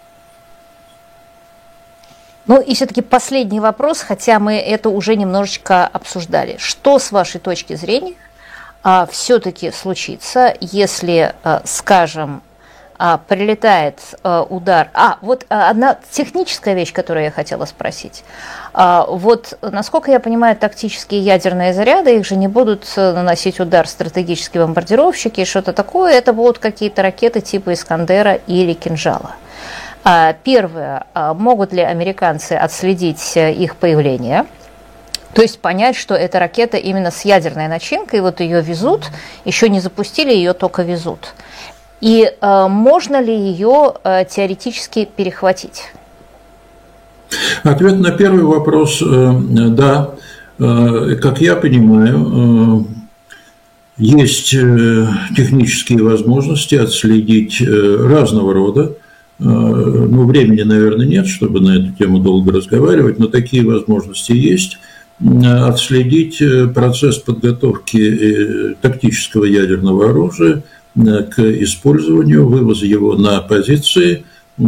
Ну и все-таки последний вопрос, хотя мы это уже немножечко обсуждали. Что, с вашей точки зрения, все-таки случится, если, скажем, прилетает удар... А, вот одна техническая вещь, которую я хотела спросить. Вот, насколько я понимаю, тактические ядерные заряды, их же не будут наносить удар стратегические бомбардировщики и что-то такое, это будут какие-то ракеты типа «Искандера» или «Кинжала». Первое, могут ли американцы отследить их появление? То есть понять, что эта ракета именно с ядерной начинкой, вот ее везут, еще не запустили, ее только везут. И э, можно ли ее э, теоретически перехватить? Ответ на первый вопрос э, – да. Э, как я понимаю, э, есть э, технические возможности отследить э, разного рода. Э, ну, времени, наверное, нет, чтобы на эту тему долго разговаривать, но такие возможности есть. Отследить процесс подготовки тактического ядерного оружия к использованию, вывоза его на позиции,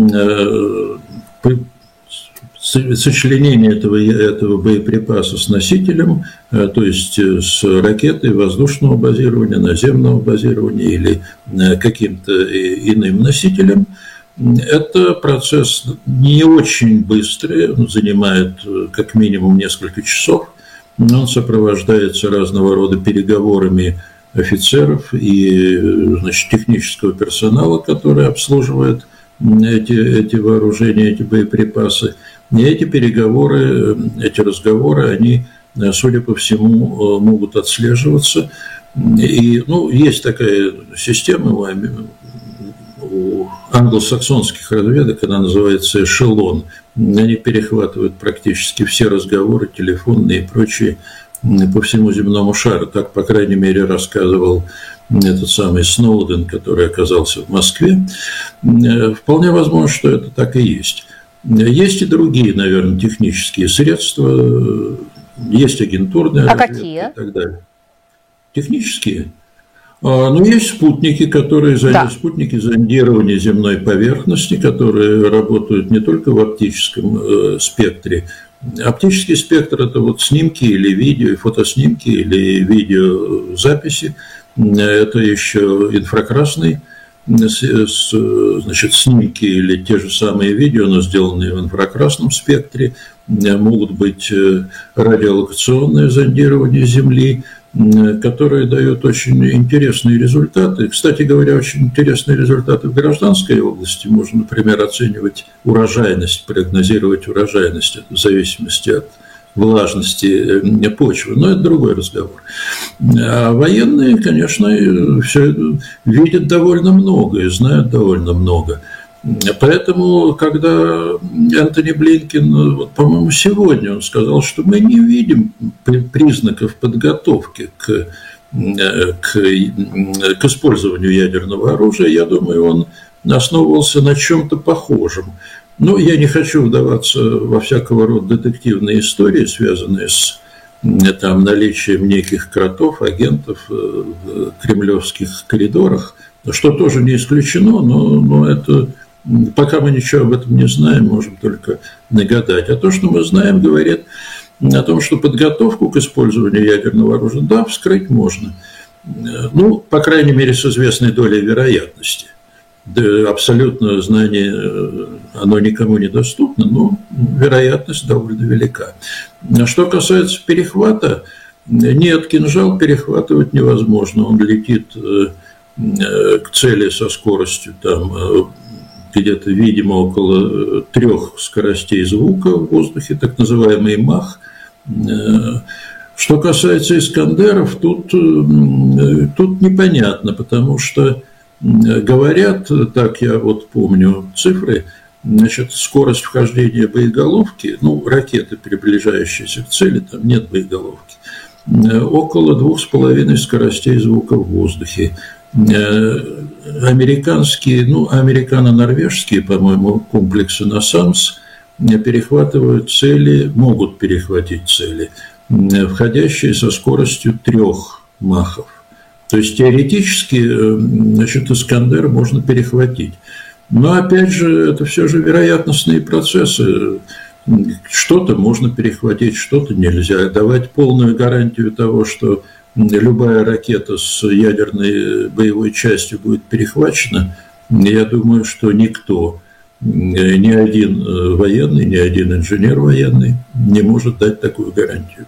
сочленение этого, этого боеприпаса с носителем, то есть с ракетой воздушного базирования, наземного базирования или каким-то иным носителем. Это процесс не очень быстрый, он занимает как минимум несколько часов, но он сопровождается разного рода переговорами офицеров и, значит, технического персонала, который обслуживает эти, эти вооружения, эти боеприпасы. И эти переговоры, эти разговоры, они, судя по всему, могут отслеживаться. И, ну, есть такая система у англосаксонских разведок, она называется эшелон. Они перехватывают практически все разговоры, телефонные и прочие, по всему земному шару. Так, по крайней мере, рассказывал этот самый Сноуден, который оказался в Москве. Вполне возможно, что это так и есть. Есть и другие, наверное, технические средства, есть агентурные а какие? И так далее. Технические. Ну, есть спутники, которые да. спутники зондирования земной поверхности, которые работают не только в оптическом э, спектре. Оптический спектр – это вот снимки или видео, фотоснимки или видеозаписи. Это еще инфракрасный, значит, снимки или те же самые видео, но сделанные в инфракрасном спектре. Могут быть радиолокационное зондирование Земли, которые дают очень интересные результаты. Кстати говоря, очень интересные результаты в гражданской области. Можно, например, оценивать урожайность, прогнозировать урожайность в зависимости от влажности почвы, но это другой разговор. А военные, конечно, все видят довольно много и знают довольно много. Поэтому, когда Энтони Блинкен, вот, по-моему, сегодня он сказал, что мы не видим признаков подготовки к, к, к использованию ядерного оружия, я думаю, он основывался на чем-то похожем. Но я не хочу вдаваться во всякого рода детективные истории, связанные с там, наличием неких кротов, агентов в кремлевских коридорах, что тоже не исключено, но, но это... Пока мы ничего об этом не знаем, можем только нагадать. А то, что мы знаем, говорит о том, что подготовку к использованию ядерного оружия, да, вскрыть можно. Ну, по крайней мере, с известной долей вероятности. Да, абсолютное знание, оно никому не доступно, но вероятность довольно велика. А что касается перехвата, нет, кинжал перехватывать невозможно. Он летит к цели со скоростью там, где-то, видимо, около трех скоростей звука в воздухе, так называемый мах. Что касается «Искандеров», тут, тут непонятно, потому что говорят, так я вот помню цифры, значит, скорость вхождения боеголовки, ну, ракеты, приближающиеся к цели, там нет боеголовки, около двух с половиной скоростей звука в воздухе. Американские, ну, американо-норвежские, по-моему, комплексы «Насамс» перехватывают цели, могут перехватить цели, входящие со скоростью трех махов. То есть теоретически, значит, «Искандер» можно перехватить. Но, опять же, это все же вероятностные процессы. Что-то можно перехватить, что-то нельзя. Давать полную гарантию того, что любая ракета с ядерной боевой частью будет перехвачена, я думаю, что никто, ни один военный, ни один инженер военный не может дать такую гарантию.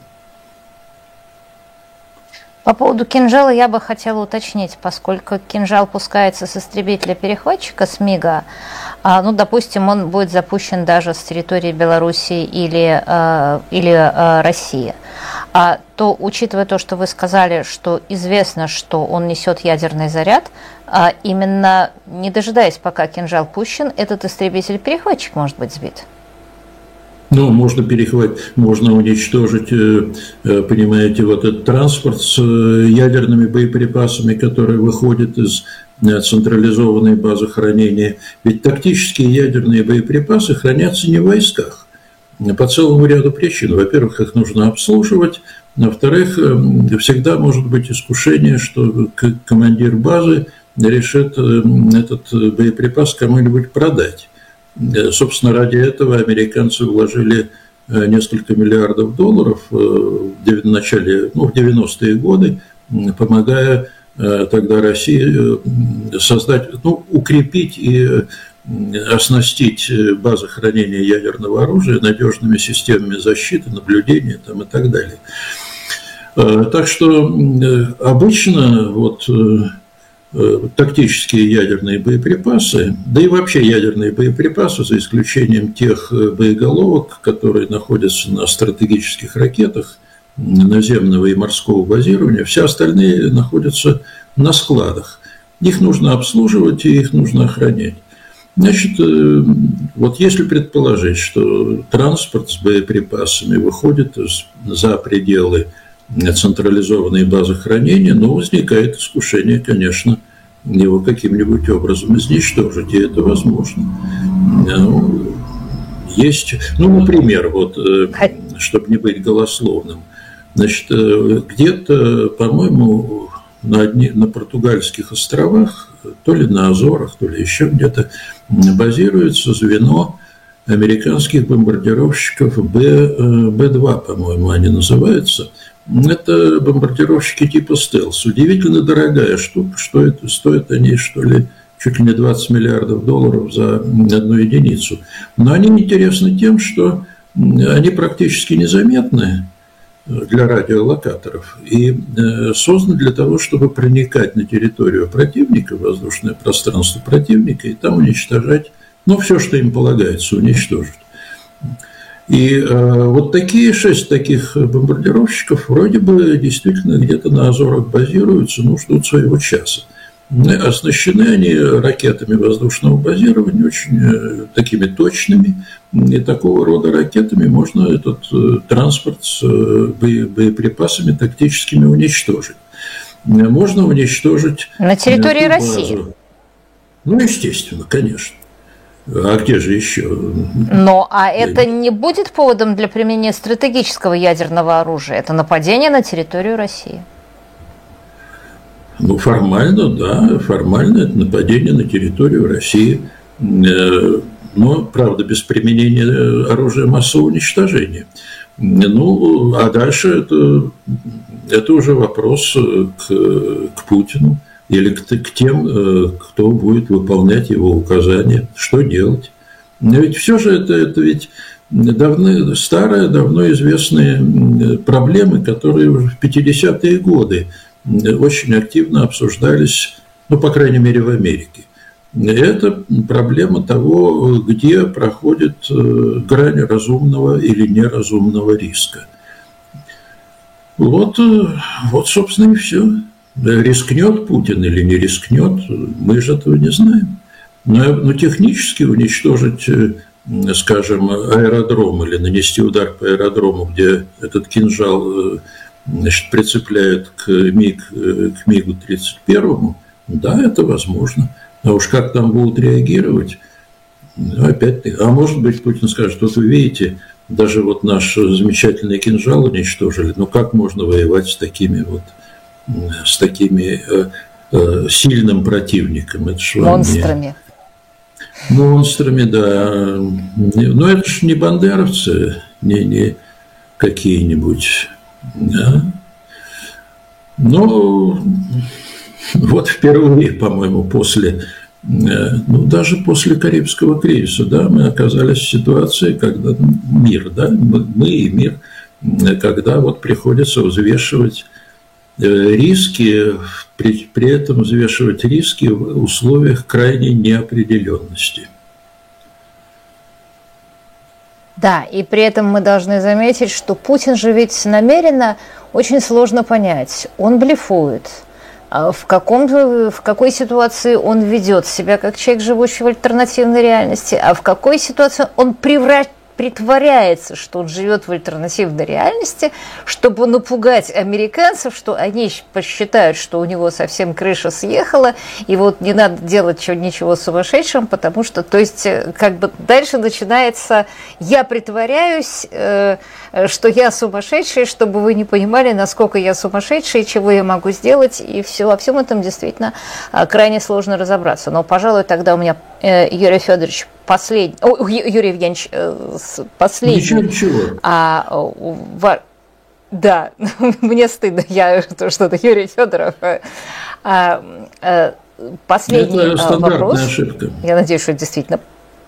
По поводу кинжала я бы хотела уточнить, поскольку кинжал пускается с истребителя-перехватчика, с МиГа, ну, допустим, он будет запущен даже с территории Белоруссии или, или России, то, учитывая то, что вы сказали, что известно, что он несет ядерный заряд, именно не дожидаясь, пока кинжал пущен, этот истребитель-перехватчик может быть сбит. Ну, можно перехватить, можно уничтожить, понимаете, вот этот транспорт с ядерными боеприпасами, который выходит из централизованной базы хранения. Ведь тактические ядерные боеприпасы хранятся не в войсках по целому ряду причин. Во-первых, их нужно обслуживать. Во-вторых, всегда может быть искушение, что командир базы решит этот боеприпас кому-нибудь продать. Собственно, ради этого американцы вложили несколько миллиардов долларов в начале, ну, в девяностые годы, помогая тогда России создать, ну, укрепить и оснастить базы хранения ядерного оружия надежными системами защиты, наблюдения там, и так далее. Так что обычно вот тактические ядерные боеприпасы, да и вообще ядерные боеприпасы, за исключением тех боеголовок, которые находятся на стратегических ракетах наземного и морского базирования, все остальные находятся на складах. Их нужно обслуживать и их нужно охранять. Значит, вот если предположить, что транспорт с боеприпасами выходит за пределы централизованной базы хранения, но возникает искушение, конечно, его каким-нибудь образом изничтожить, и это возможно. Есть, ну, например, вот, чтобы не быть голословным, значит, где-то, по-моему, на, одни, на португальских островах, то ли на Азорах, то ли еще где-то, базируется звено американских бомбардировщиков Бэ два, по-моему, они называются. Это бомбардировщики типа «Стелс». Удивительно дорогая штука, что это стоит они, что ли, чуть ли не двадцать миллиардов долларов за одну единицу. Но они интересны тем, что они практически незаметны для радиолокаторов и созданы для того, чтобы проникать на территорию противника, воздушное пространство противника, и там уничтожать, ну, все, что им полагается уничтожить. И э, вот такие шесть таких бомбардировщиков вроде бы действительно где-то на Азорах базируются, ну, ждут своего часа. Оснащены они ракетами воздушного базирования, очень э, такими точными. И такого рода ракетами можно этот э, транспорт с э, боеприпасами тактическими уничтожить. Можно уничтожить... На территории России? Ну, естественно, конечно. А где же еще? Но, а это не будет поводом для применения стратегического ядерного оружия? Это нападение на территорию России? Ну, формально, да, формально это нападение на территорию России. Но, правда, без применения оружия массового уничтожения. Ну, а дальше это, это уже вопрос к, к Путину или к, к тем, кто будет выполнять его указания, что делать. Но ведь все же это, это ведь давно, старые, давно известные проблемы, которые уже в пятидесятые годы очень активно обсуждались, ну, по крайней мере, в Америке. Это проблема того, где проходит грань разумного или неразумного риска. Вот, вот, собственно, и все. Рискнет Путин или не рискнет, мы же этого не знаем. Но, но технически уничтожить, скажем, аэродром или нанести удар по аэродрому, где этот кинжал, значит, прицепляют к МиГ, к МиГу тридцать первому, да, это возможно. А уж как там будут реагировать, ну, опять-таки. А может быть, Путин скажет: вот вы видите, даже вот наш замечательный кинжал уничтожили, но как можно воевать с такими вот, с такими э, э, сильным противником? Это монстрами. Не... Монстрами, да. Но это же не бандеровцы, не, не какие-нибудь. Да. Но вот впервые, по-моему, после, ну, даже после Карибского кризиса, да, мы оказались в ситуации, когда мир, да, мы и мир, когда вот приходится взвешивать риски, при, при этом взвешивать риски в условиях крайней неопределенности. Да, и при этом мы должны заметить, что Путин же ведь намеренно, очень сложно понять, он блефует. В, каком, в какой ситуации он ведет себя как человек, живущий в альтернативной реальности, а в какой ситуации он превращается, притворяется, что он живет в альтернативной реальности, чтобы напугать американцев, что они посчитают, что у него совсем крыша съехала, и вот не надо делать ничего сумасшедшим, потому что, то есть, как бы дальше начинается: я притворяюсь, э, что я сумасшедший, чтобы вы не понимали, насколько я сумасшедший, чего я могу сделать, и все, во всем этом действительно крайне сложно разобраться. Но, пожалуй, тогда у меня э, Юрий Федорович последний, о, Юрий Евгеньевич, последний. Ничего, ничего. А, в, да, мне стыдно, я что-то, Юрий Федоров. А, а, последний Это вопрос. Ошибка. Я надеюсь, что действительно.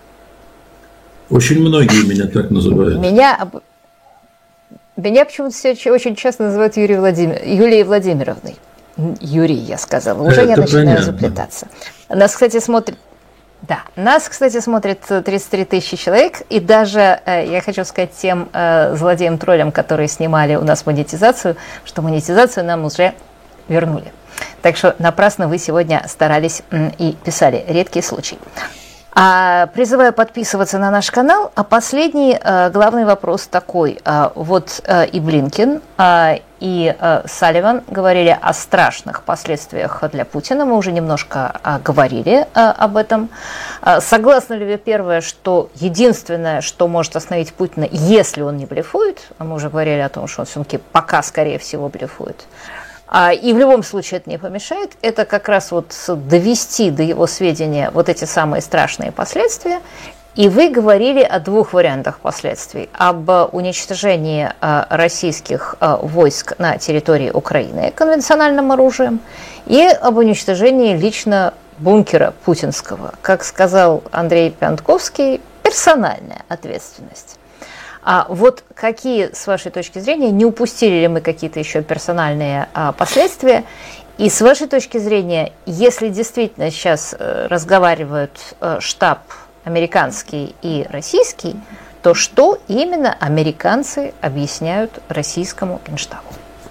Очень многие меня так называют. Меня, меня почему-то все очень часто называют Юрией Владимир, Юлией Владимировной. Юрий, я сказала. Уже Это я начинаю понятно. заплетаться. Нас, кстати, смотрит. Да, нас, кстати, смотрит тридцать три тысячи человек, и даже, э, я хочу сказать тем э, злодеям-троллям, которые снимали у нас монетизацию, что монетизацию нам уже вернули. Так что напрасно вы сегодня старались м, и писали. Редкий случай. А, призываю подписываться на наш канал. А последний а, главный вопрос такой. А, вот а, и Блинкен, а, и а, Салливан говорили о страшных последствиях для Путина. Мы уже немножко а, говорили а, об этом. А, согласны ли вы, первое, что единственное, что может остановить Путина, если он не блефует, а мы уже говорили о том, что он все-таки пока, скорее всего, блефует, и в любом случае это не помешает, это как раз вот довести до его сведения вот эти самые страшные последствия. И вы говорили о двух вариантах последствий. Об уничтожении российских войск на территории Украины конвенциональным оружием и об уничтожении лично бункера путинского. Как сказал Андрей Пянтковский, персональная ответственность. А вот какие, с вашей точки зрения, не упустили ли мы какие-то еще персональные а, последствия? И с вашей точки зрения, если действительно сейчас э, разговаривают э, штаб американский и российский, то что именно американцы объясняют российскому Генштабу?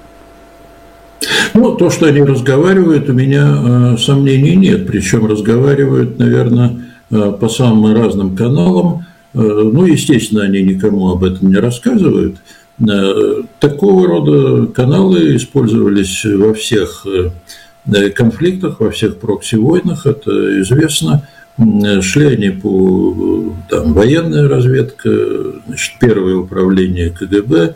Ну, то, что они разговаривают, у меня э, сомнений нет. Причем разговаривают, наверное, э, по самым разным каналам. Э, ну, естественно, они никому об этом не рассказывают. Э, такого рода каналы использовались во всех э, конфликтах, во всех прокси-войнах, это известно. Шли они по там, военная разведка, значит, первое управление ка гэ бэ.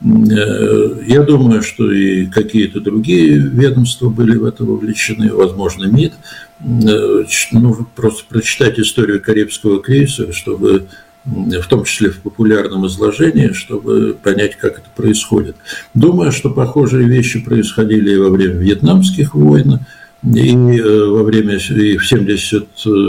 Я думаю, что и какие-то другие ведомства были в это вовлечены, возможно, МИД. Нужно просто прочитать историю Карибского кризиса, чтобы, в том числе в популярном изложении, чтобы понять, как это происходит. Думаю, что похожие вещи происходили и во время вьетнамских войн, и во время и в семьдесят,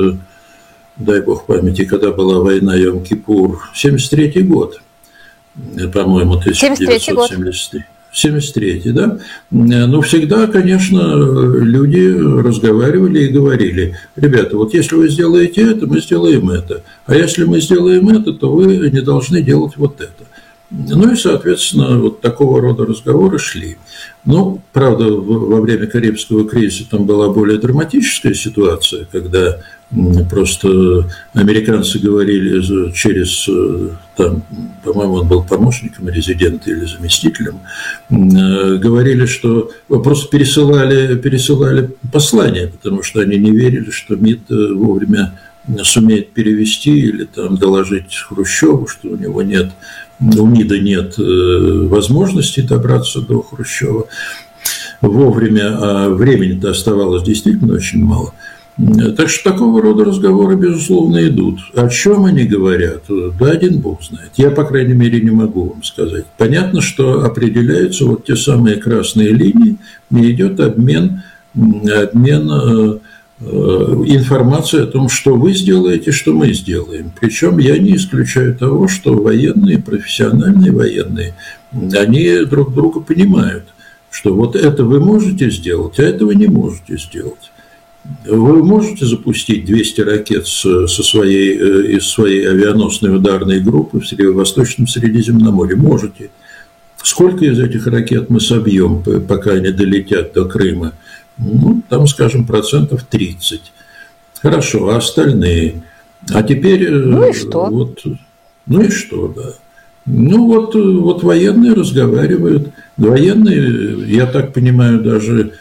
дай бог памяти, когда была война Йом-Кипур, семьдесят третий год. По-моему, тысяча девятьсот семьдесят третий. семьдесят третий, да? Но всегда, конечно, люди разговаривали и говорили: ребята, вот если вы сделаете это, мы сделаем это. А если мы сделаем это, то вы не должны делать вот это. Ну и, соответственно, вот такого рода разговоры шли. Ну, правда, во время Карибского кризиса там была более драматическая ситуация, когда просто американцы говорили через, там, по-моему, он был помощником резидента или заместителем, говорили, что просто пересылали, пересылали послания, потому что они не верили, что МИД вовремя сумеет перевести или там доложить Хрущеву, что у него нет, у МИДа нет возможности добраться до Хрущева вовремя, а времени-то оставалось действительно очень мало. Так что такого рода разговоры, безусловно, идут. О чем они говорят? Да, один бог знает. Я, по крайней мере, не могу вам сказать. Понятно, что определяются вот те самые красные линии, и идет обмен, обмен информацией о том, что вы сделаете, что мы сделаем. Причем я не исключаю того, что военные, профессиональные военные, они друг друга понимают, что вот это вы можете сделать, а это вы не можете сделать. Вы можете запустить двести ракет со своей, из своей авианосной ударной группы в Восточном Средиземноморье? Можете. Сколько из этих ракет мы собьем, пока они долетят до Крыма? Ну, там, скажем, процентов тридцать. Хорошо, а остальные? А теперь... Ну и что? Вот, ну и что, да. Ну вот, вот военные разговаривают. Военные, я так понимаю, даже...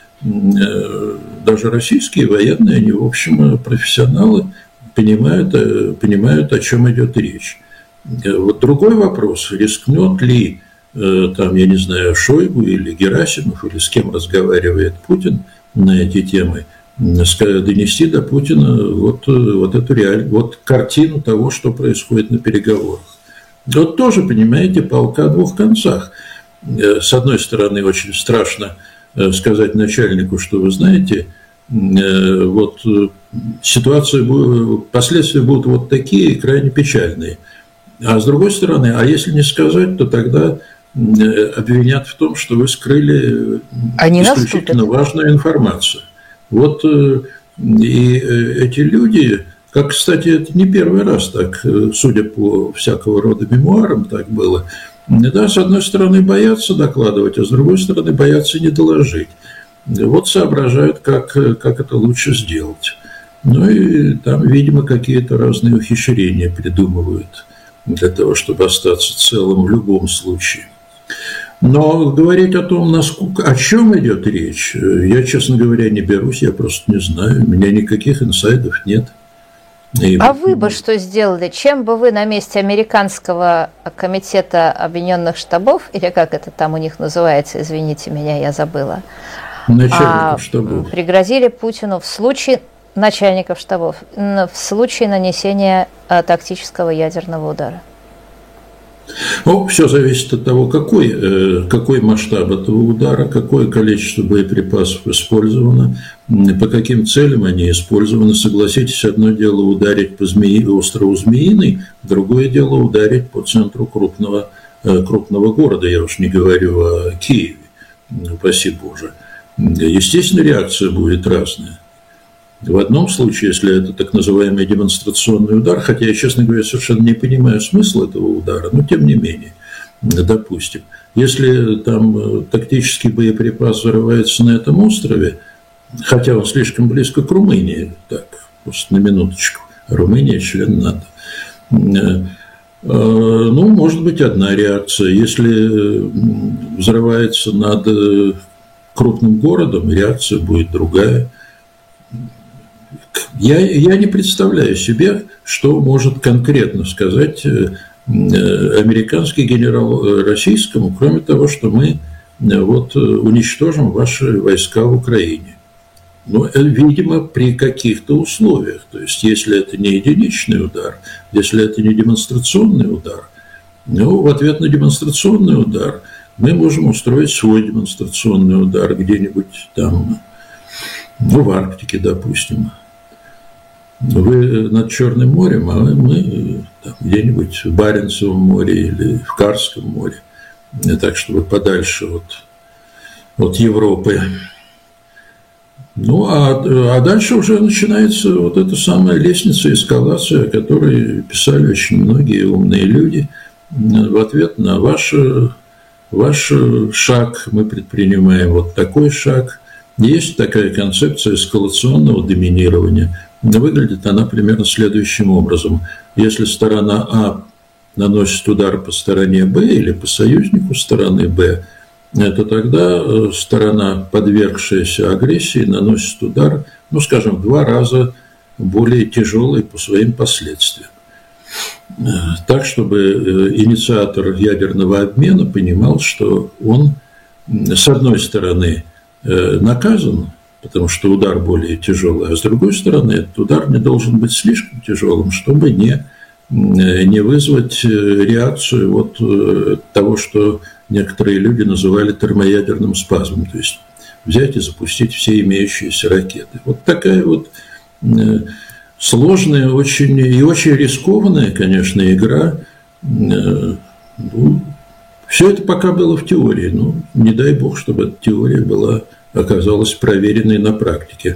Даже российские военные, они, в общем, профессионалы, понимают, понимают, о чем идет речь. Вот другой вопрос, рискнет ли, там, я не знаю, Шойгу или Герасимов, или с кем разговаривает Путин на эти темы, донести до Путина вот, вот эту реаль... вот картину того, что происходит на переговорах. Вот тоже, понимаете, палка о двух концах. С одной стороны, очень страшно сказать начальнику, что вы знаете, вот ситуация, последствия будут вот такие, крайне печальные. А с другой стороны, а если не сказать, то тогда обвинят в том, что вы скрыли Они исключительно важную информацию. Вот и эти люди, как, кстати, это не первый раз так, судя по всякого рода мемуарам, так было. Да, с одной стороны, боятся докладывать, а с другой стороны, боятся не доложить. Вот соображают, как, как это лучше сделать. Ну и там, видимо, какие-то разные ухищрения придумывают для того, чтобы остаться целым в любом случае. Но говорить о том, насколько, о чем идет речь, я, честно говоря, не берусь, я просто не знаю, у меня никаких инсайдов нет. И... А вы бы что сделали? Чем бы вы на месте американского комитета Объединенных Штабов, или как это там у них называется, извините меня, я забыла, начальников а, штабов, пригрозили Путину в случае начальников штабов, в случае нанесения а, тактического ядерного удара? Ну, все зависит от того, какой, какой масштаб этого удара, какое количество боеприпасов использовано, по каким целям они использованы. Согласитесь, одно дело ударить по змеи, острову Змеиный, другое дело ударить по центру крупного, крупного города, я уж не говорю о Киеве, упаси Боже. Естественно, реакция будет разная. В одном случае, если это так называемый демонстрационный удар, хотя я, честно говоря, совершенно не понимаю смысла этого удара, но тем не менее, допустим, если там тактический боеприпас взрывается на этом острове, хотя он слишком близко к Румынии, так, просто на минуточку, Румыния член НАТО, ну, может быть, одна реакция. Если взрывается над крупным городом, реакция будет другая. Я, я не представляю себе, что может конкретно сказать американский генерал российскому, кроме того, что мы вот уничтожим ваши войска в Украине. Но, видимо, при каких-то условиях. То есть, если это не единичный удар, если это не демонстрационный удар, ну, в ответ на демонстрационный удар мы можем устроить свой демонстрационный удар где-нибудь там, ну, в Арктике, допустим. Вы над Черным морем, а мы там, где-нибудь в Баренцевом море или в Карском море. Так, чтобы подальше от, от Европы. Ну, а, а дальше уже начинается вот эта самая лестница эскалации, о которой писали очень многие умные люди. В ответ на ваш, ваш шаг мы предпринимаем вот такой шаг. Есть такая концепция эскалационного доминирования. Выглядит она примерно следующим образом. Если сторона А наносит удар по стороне Б или по союзнику стороны Б, то тогда сторона, подвергшаяся агрессии, наносит удар, ну, скажем, в два раза более тяжелый по своим последствиям. Так, чтобы инициатор ядерного обмена понимал, что он, с одной стороны, наказан, потому что удар более тяжелый, а с другой стороны, этот удар не должен быть слишком тяжелым, чтобы не, не вызвать реакцию вот того, что некоторые люди называли термоядерным спазмом, то есть взять и запустить все имеющиеся ракеты. Вот такая вот сложная очень и очень рискованная, конечно, игра. Ну, все это пока было в теории, но не дай бог, чтобы эта теория была, оказалась проверенной на практике.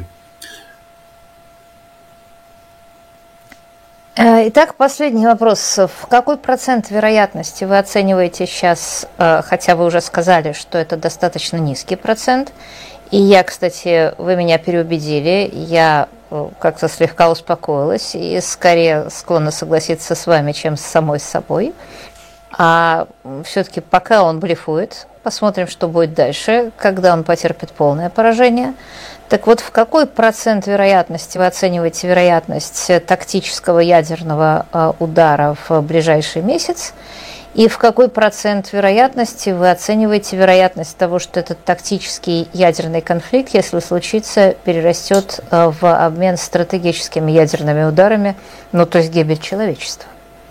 Итак, последний вопрос. В какой процент вероятности вы оцениваете сейчас, хотя вы уже сказали, что это достаточно низкий процент, и я, кстати, вы меня переубедили, я как-то слегка успокоилась и скорее склонна согласиться с вами, чем с самой собой, а все-таки пока он блефует, посмотрим, что будет дальше, когда он потерпит полное поражение. Так вот, в какой процент вероятности вы оцениваете вероятность тактического ядерного удара в ближайший месяц? И в какой процент вероятности вы оцениваете вероятность того, что этот тактический ядерный конфликт, если случится, перерастет в обмен стратегическими ядерными ударами, ну, то есть гибель человечества?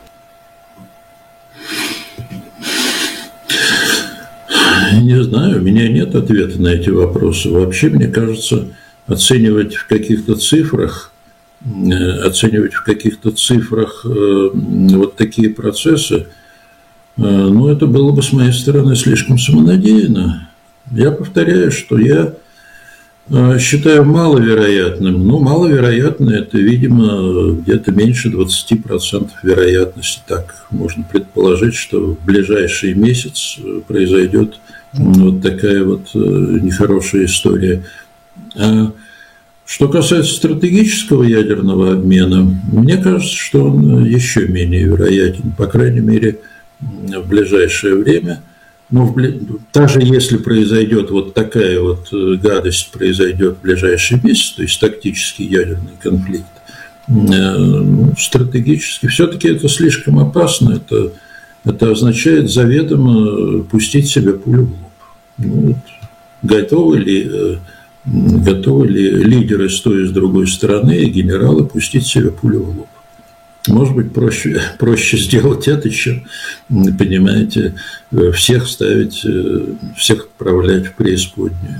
Не знаю, у меня нет ответа на эти вопросы. Вообще, мне кажется, оценивать в каких-то цифрах, оценивать в каких-то цифрах вот такие процессы, ну, это было бы с моей стороны слишком самонадеянно. Я повторяю, что я считаю маловероятным. Ну, маловероятно это, видимо, где-то меньше двадцати процентов вероятности. Так можно предположить, что в ближайший месяц произойдет вот такая вот нехорошая история. А что касается стратегического ядерного обмена, мне кажется, что он еще менее вероятен, по крайней мере, в ближайшее время. Но в, даже если произойдет вот такая вот гадость, произойдет в ближайший месяц, то есть тактический ядерный конфликт, ну, стратегически, все-таки это слишком опасно, это, это означает заведомо пустить себе пулю в лоб. Ну, вот, готовы ли, готовы ли лидеры с той и с другой стороны и генералы пустить себе пулю в лоб? Может быть, проще, проще сделать это, чем, понимаете, всех ставить, всех отправлять в преисподнюю.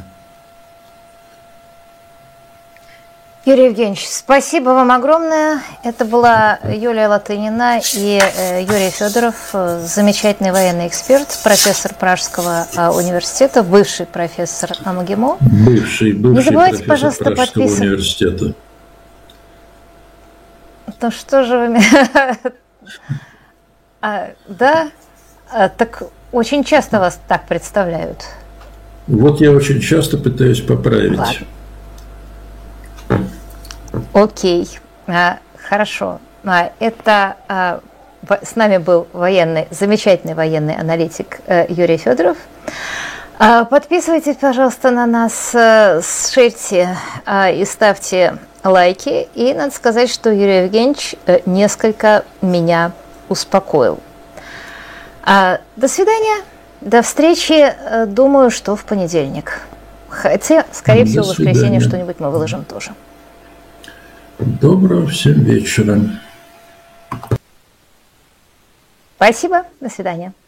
Юрий Евгеньевич, спасибо вам огромное. Это была Юлия Латынина и Юрий Федоров, замечательный военный эксперт, профессор Пражского университета, бывший профессор МГИМО. Бывший, бывший Не забывайте, профессор пожалуйста, Пражского подписываться. университета. Ну что же вы... а, да, а, так очень часто вас так представляют. Вот я очень часто пытаюсь поправить. Ладно. Окей, а, хорошо. А, это а, с нами был военный, замечательный военный аналитик а, Юрий Федоров. А, подписывайтесь, пожалуйста, на нас, а, шерьте а, и ставьте лайки. И надо сказать, что Юрий Евгеньевич а, несколько меня успокоил. А, до свидания. До встречи, думаю, что в понедельник. Хотя, скорее всего, в воскресенье что-нибудь мы выложим тоже. Доброго всем вечера. Спасибо. До свидания.